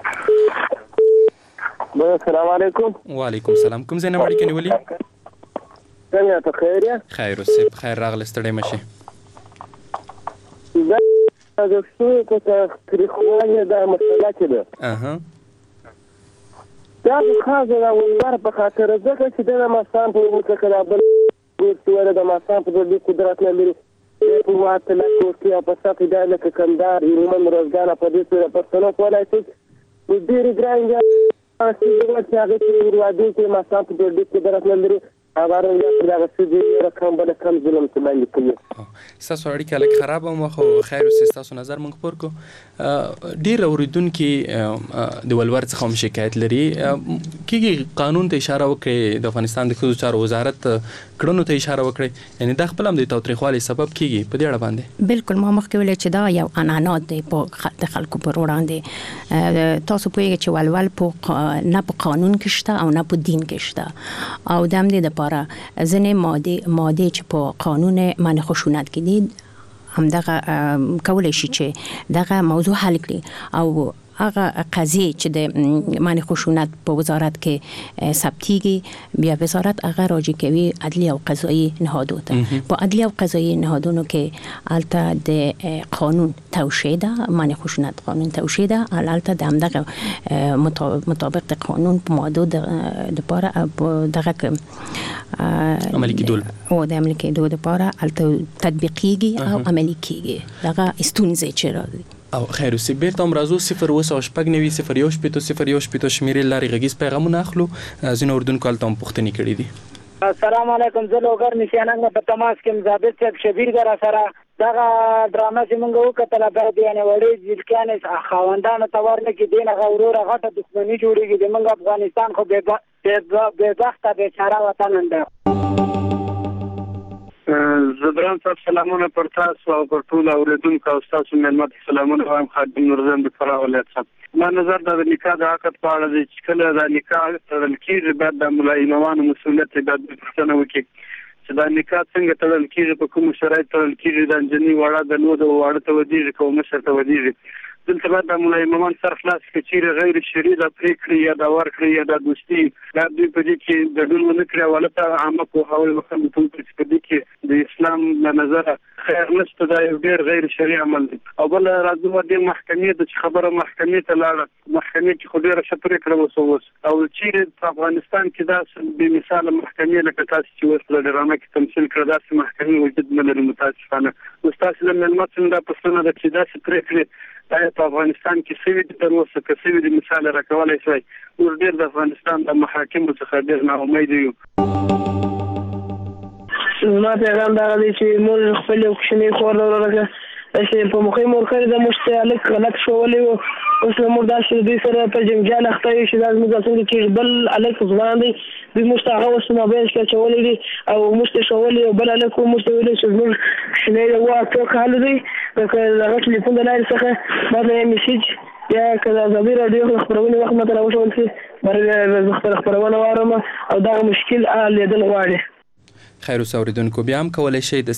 السلام علیکم. وعلیکم السلام. کوم ځای نه اړیکه نیولې؟ څنګه ته خیر یې؟ خیر اوسې، بخیر راغلی، ستړی مه شئ. د ښځو په تاوتریخوالي دا مسله کې ده. دا د ښځو د ولور په خاطر ځکه چې د ماښام په وخت کې د بل ګوتوره د ماښام په دې قدرت نه لري په واته لا کوټه په صفه د لکه کندار یمن روزګار په دې سره پښتنو کولای شي د ډېر ګرانګه چې هغه چې ورواده کې ماښام په دې قدرت نه لري هغه دغه څه رقم بل کم ظلم ته باندې کوي. ستاسو اړیکه لږ خراب هم خو خیر اوسې. ستاسو نظر موږ خپور کو. ډېر اورېدونکي د ولور څخه هم شکایت لري. کېږي قانون ته اشاره وکړئ، د افغانستان د ښځو چارو وزارت کړنو ته اشاره وکړئ، یعنې دا خپل هم د تاوتریخوالي سبب کېږي په دې اړه باندې؟ بالکل ما مخکې ویل چې دا یو عنعنات دی د خلکو پر وړاندې. تاسو پوهېږئ چې ولور نه په قانون کې شته او نه په دین کې شته، او د همدې دپاره ځینې مادې چې په قانون منع خشونت کې دي همدغه کولی شي چې دغه موضوع حل کړي، او هغه قضیه چې د منع خشونت په وزارت کې ثبتېږي بیا وزارت هغه راجع کوي عدلیه او قضایي نهادو ته. په عدلیه او قضایي نهادونو کې هلته د قانون توشیح ده، منع خشونت قانون توشیح ده، هلته د همدغه مطابق د قانون په مادو دپاره دغه عملي کېدل او د عملي کېدو دپاره هلته تطبیقېږي او عملي کېږي دغه ستونزې چې راځي. او خیر اوسې. بیرته هم راځو 0 شپږ 0 شمیرې لارې غږیز پیغامونه اخلو. ځینو اردونکو هلته هم پوښتنې کړي دي. السلام علیکم. زه لوګر نشاننګ په تماس کې مزابط صاحب شبیر در سره دغه ډرامه چې موږ وکړه باید یعنی وړي ځلکانې خاوندانو ته ورنه کې دین غورور غټه دښمنی جوړیږي. د موږ افغانستان خو به بخته بیچاره وطن انده. زبران صاحب سلامونه پر تاسو او پر ټول اوریدونکو او تاسو ملمت سلامونه وایم. خادم نورزم د فرا ولایت صاحب ما نظر د نکاح د عقد په اړه چې کله د نکاح تړل کېږي باید د ملایمانو مسؤلیت باید پوښتنه وکړي چې دا نکاح څنګه تړل کېږي، په کوم شرایط تړل کېږي، د نجلۍ واړه د نو د واړه ته ودیږي کوم مشر ته ودیږي. دلته باید د ملایمان سر خلاص کړي چې غیر شرعي د پریکړې یا د ورکړې یا د دوستي دا دوی په دې کې د ډول ونه کړی ولته عامه پوهاول وکړي چې په دې کې د اسلام له نظره خیر نشته، دا یو ډېر غیر شرعي عمل دی. او بل راځو د محکمې د خبره محکمې ته لاړه، محکمې کې خو ډېره ښه پریکړه وسوس او چې په افغانستان کې دا بې مثاله محکمې لکه تاسو چې اوس په ډرامه کې تمثیل کړه داسې محکمې وجود نه لري متاسفانه. نو ستاسو له مېلمه څخه دا پوښتنه ده چې داسې پریکړې په افغانستان کې سوي د تر اوسه که سوي د مثال راکولای شي ور ډیر د افغانستان د محاکمو څخه ډیر نا امید یو. ما پیغام دا دی چې موږ خپل یو کوچنی خور ورغه چې په مخې مور کړی د مشته الک غلط شولې او اوس موږ دا چې دوی سره په جنجال اخته یو چې دا موږ څنګه چې بل الک ځوان دی دوی مشته هغه اوس موبایل کې چولې دي او مشته شولې او بل الک مشته ویل چې موږ شنه یو واټو کال دی که هغه ټلیفون د لارې څخه ما ته میسج یا کله زبیر رادیو خبرونه وخت مته راوښول چې بر خبرونه وارم او دا مشکل لیدل غواړي. خیر اوس اوریدونکو بیا هم کولی شئ د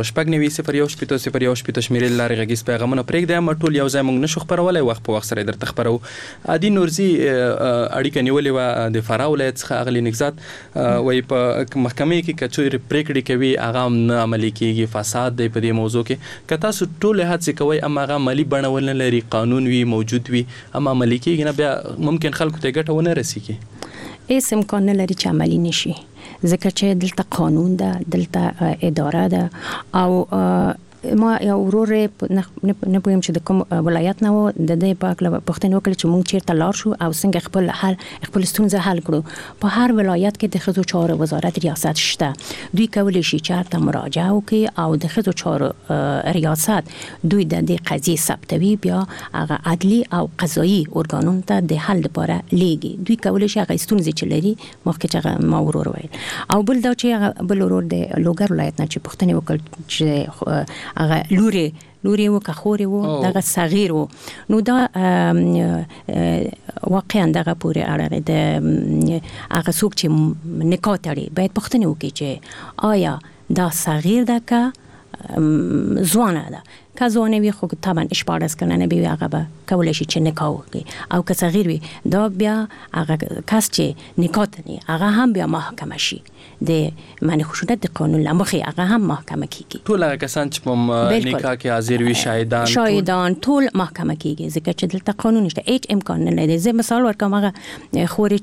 0 شمیرې لارې غږیز پیغامونه پرېږدئ. ما ټول یو ځای موږ نشو خپرولی، وخت په وخت سره یې درته خپرو. عادي نورزي اړیکه نیولې وه د فراه ولایت څخه اغلې نګزات وایي په محکمې کې که چیرې پرېکړې کوي هغه هم نه عملي کېږي، فساد دی په دې موضوع کې. که تاسو ټولې هڅې کوئ اما هغه عملي بڼه ونه لري، قانون وي موجود وي اما عملي کېږي نه، بیا ممکن خلکو ته ګټه ونه رسېږي. هیڅ امکان نه لري چې عملي نشي، ځکه چې دلته قانون ده، دلته اداره ده. او ما یو ورور نه پوهیم چې د کوم ولایت نه و، د دې په اړه پوښتنه وکړه چې موږ چیرته لاړ شو او څنګه خپل ستونزه حل کړو. په هر ولایت کې د ښځو چارو وزارت ریاست شته، دوی کولی شي چارته مراجعه وکړي او د ښځو چارو ریاست دوی د دې قضیې ثبتوي، بیا هغه عدلي او قضایي ارګانونو ته د حل لپاره لیږي. دوی کولی شي هغه ستونزې چې لري مخکې چې ما ورور ویل. او بل دا چې بل ورور د لوګر ولایت نه چې پوښتنه وکړه چې هغه لوري و که خوري و دغه صغیر و، نو دا واقعا دغه پورې اړه د هغه څوک چې نکاح تړي باید پوښتنه وکړي چې آیا دا صغیر ده که ځوانه ده. که ځوانه وي خو طبعا 14 کلنه وي هغه به کولی شي چې نکاح وکړي، او که صغیر وي دا بیا هغه کس چې نکاح تړي هغه هم بیا محاکمه شي د منع خشونت د قانون له مخې هغه هم محاکمه کیږي. ټول هغه کسان چې په نکاح کې حاضر وي، شاهدان ټول محاکمه کیږي، ځکه چې دلته قانون نشته، هیڅ امکان نه لري. زه مثال ورکوم، هغه خوري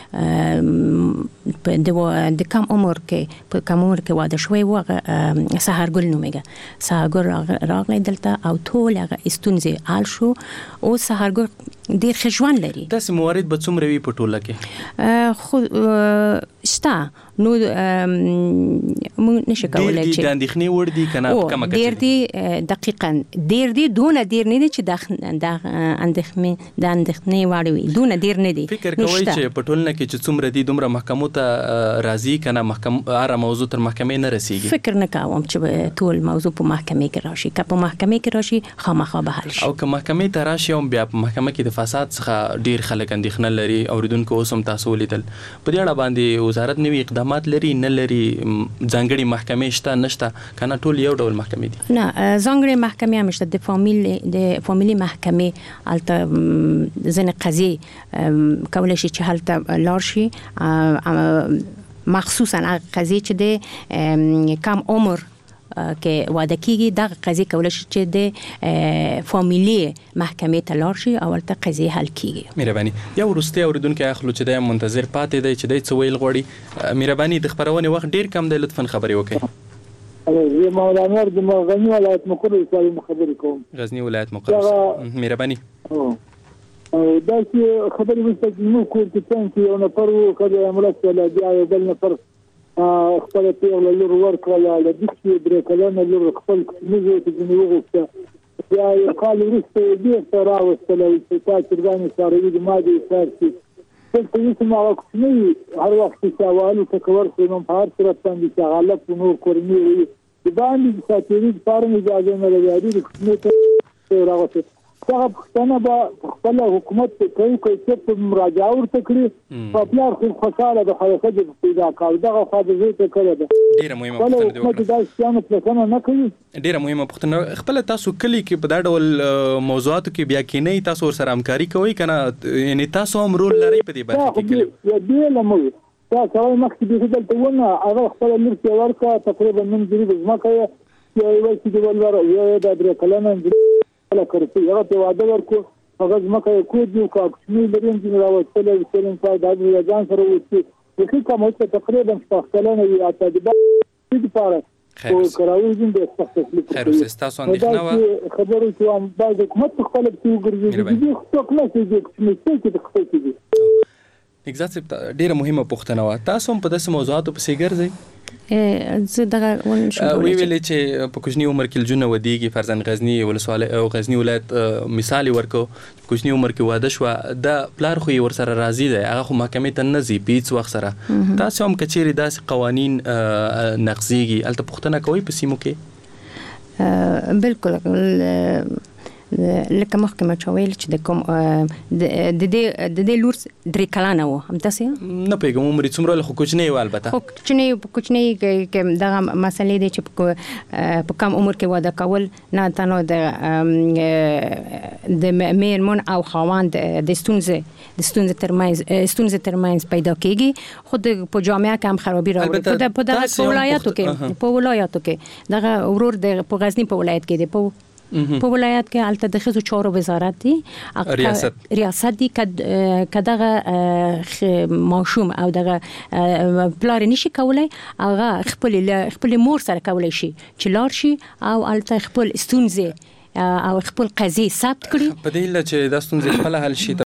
چې د کم عمر کې واده شوی و، هغه سحرګل نومیږي، سحرګل راغلی دلته او ټول هغه ستونزې حل شو او سحرګل ډېر ښه ژوند لري. داسې موارد به څومره وي په ټوله کې؟ خو شته، نو موږ نشو کولی چې ډېر د اندېښنې وړ دي که نه په کمه کچه؟ ډېر دي، دقیقاً ډېر دي، دونه ډېر نه دي چې د اندېښنې وړ وي، دونه ډېر نه دي. فکر کوئ چې په ټولنه کې چې څومره دي دومره محکمو ته راځي که نه هره موضوع تر محکمې نه رسېږي؟ فکر نه کوم چې ټول موضوع په محکمې کې راشي. که په محکمې کې راشي خامخا به حل شي. او که محکمې ته راشي هم بیا په محکمه کې د فساد څخه ډېر خلک اندېښنه لري. اوریدونکو اوس هم تاسو ولیدل په دې اړه باندې وزارت نوي اقدامات لري نه لري؟ ځانګړي محکمې شته نشته که نه ټول یو ډول محکمې دي؟ نه، ځانګړي محکمې هم شته. د فامیلي محکمې هلته ځینې قضیې کولی شي چې هلته لاړ شي، مخصوصا هغه قضیې چې د کم عمر کې واده کیږي، دغه قضیې کولی شي چې د فامیلي محکمې ته لاړ شي او هلته قضیې حل کیږي. مهرباني. یو وروستی اورېدونکی اخلو چې دی منتظر پاتې دی چې دی څه ویل غواړي. مهرباني، د خپرونې وخت ډېر کم دی، لطفا خبرې وکړئ. زه مولانا د غزني ولایت مقر خبرې کوم. غزني ولایت مقر، مهرباني. دا چې خبرې وشته چې موږ کور کې څنګه یو نفر و ښځه مرسته له بیا یو بل نفر خپله پیغله لور ورکړله، له دې چې 3 کلنه لور خپل کوچني ته ځینې وغوښته، بیا یو کال وروسته یې بېرته راوستله چې تا چرګانې څاروي دي ما دې ایسار شي. دلته اوس هم هغه کوچني هر وخت چې چاوالو ته که ورشو نو په هر صورت باندې چې هغه هلک په نور کورنۍ وي د باندې د ساتېري دپاره هم اجازه نه لري، هغې د کوچنۍ ته راغوښتې. دغه پوښتنه به خپل حکومت ته کوي که چېرته مراجعه ورته کړي، په پلار خو خوشحاله ده خو ښځې پیدا کړو، دغه خوا د زوی ته کړې ده. ډېره مهمه پوښتنه دې حکومت دا شیانو پلټنه نه کوي. ډېره مهمه پوښتنه. خپله تاسو کلي کې په دا ډول موضوعاتو کې بیا کینئ، تاسو ورسره همکاري کوئ که نه؟ یعنې تاسو هم رول لرئ په دې برخه کې کلي؟ یو بېله موږ دا سړی مخکې بیخي دلته ونه هغه خپله لور چې یې ورکړه تقریبا نیم جریب ځمکه یې یو یې وایي چې ولور یو یې د 3 کلنه نجلۍ کرسي هغه ته واده ورکړو، هغه ځمکه یې کود دي که کوچني لري نجونې راوستلی وستلی د ځان سره وستي بیخي کم وسته تقریبا 6 کلنه وي. اته د دپاره او کراوي د سخت تکلیف خیر اوسه تاسو اندېښنه وه خبرو چې هم بعض حکومت خپل په وګرځي دي خو کله چې د خپل کې نګزات صاحب ډیره مهمه پوښتنه وه تاسو هم په داسې موضوعاتو پسې ګرځئ زه دغه وی ویلې چې په کوچني عمر کې لجونه ودیږي فرضاً غزنی ولسوالۍ او غزنی ولایت مثال ورکو په کوچني عمر کې واده شوه د پلار خو یې ورسره راضي دی هغه خو محکمې ته نه ځي په هېڅ وخت سره تاسو هم که چیرې داسې قوانین نقضیږي هلته پوښتنه کوئ په سیمو کې بالکل لکه مخکې ما چې ویل چې د کوم د دې لور 3 کلانه و همداسې نه پوهېږم عمر یې څومره خو کوچنی و البته خو کوچنی کې دغه مسلې دی چې په کم عمر کې واده کول نه تنها د میرمن او خاوند د ستونزې ترمنځ پیدا کېږي خو په جامعه کې هم خرابي راوړي په دغه ولایاتو کې دغه ورور د په غزنی په ولایت کې دی په ولایت کې البته د ښځو چارو وزارت دی ریاست دی که دغه ماشوم او دغه پلار نشي کولای هغه خپل مور سره کولای شي چې لاړ شي او البته خپل ستونزې او خپل قضیې ثبت کړي په دې چې دا ستونزې خپل حل شي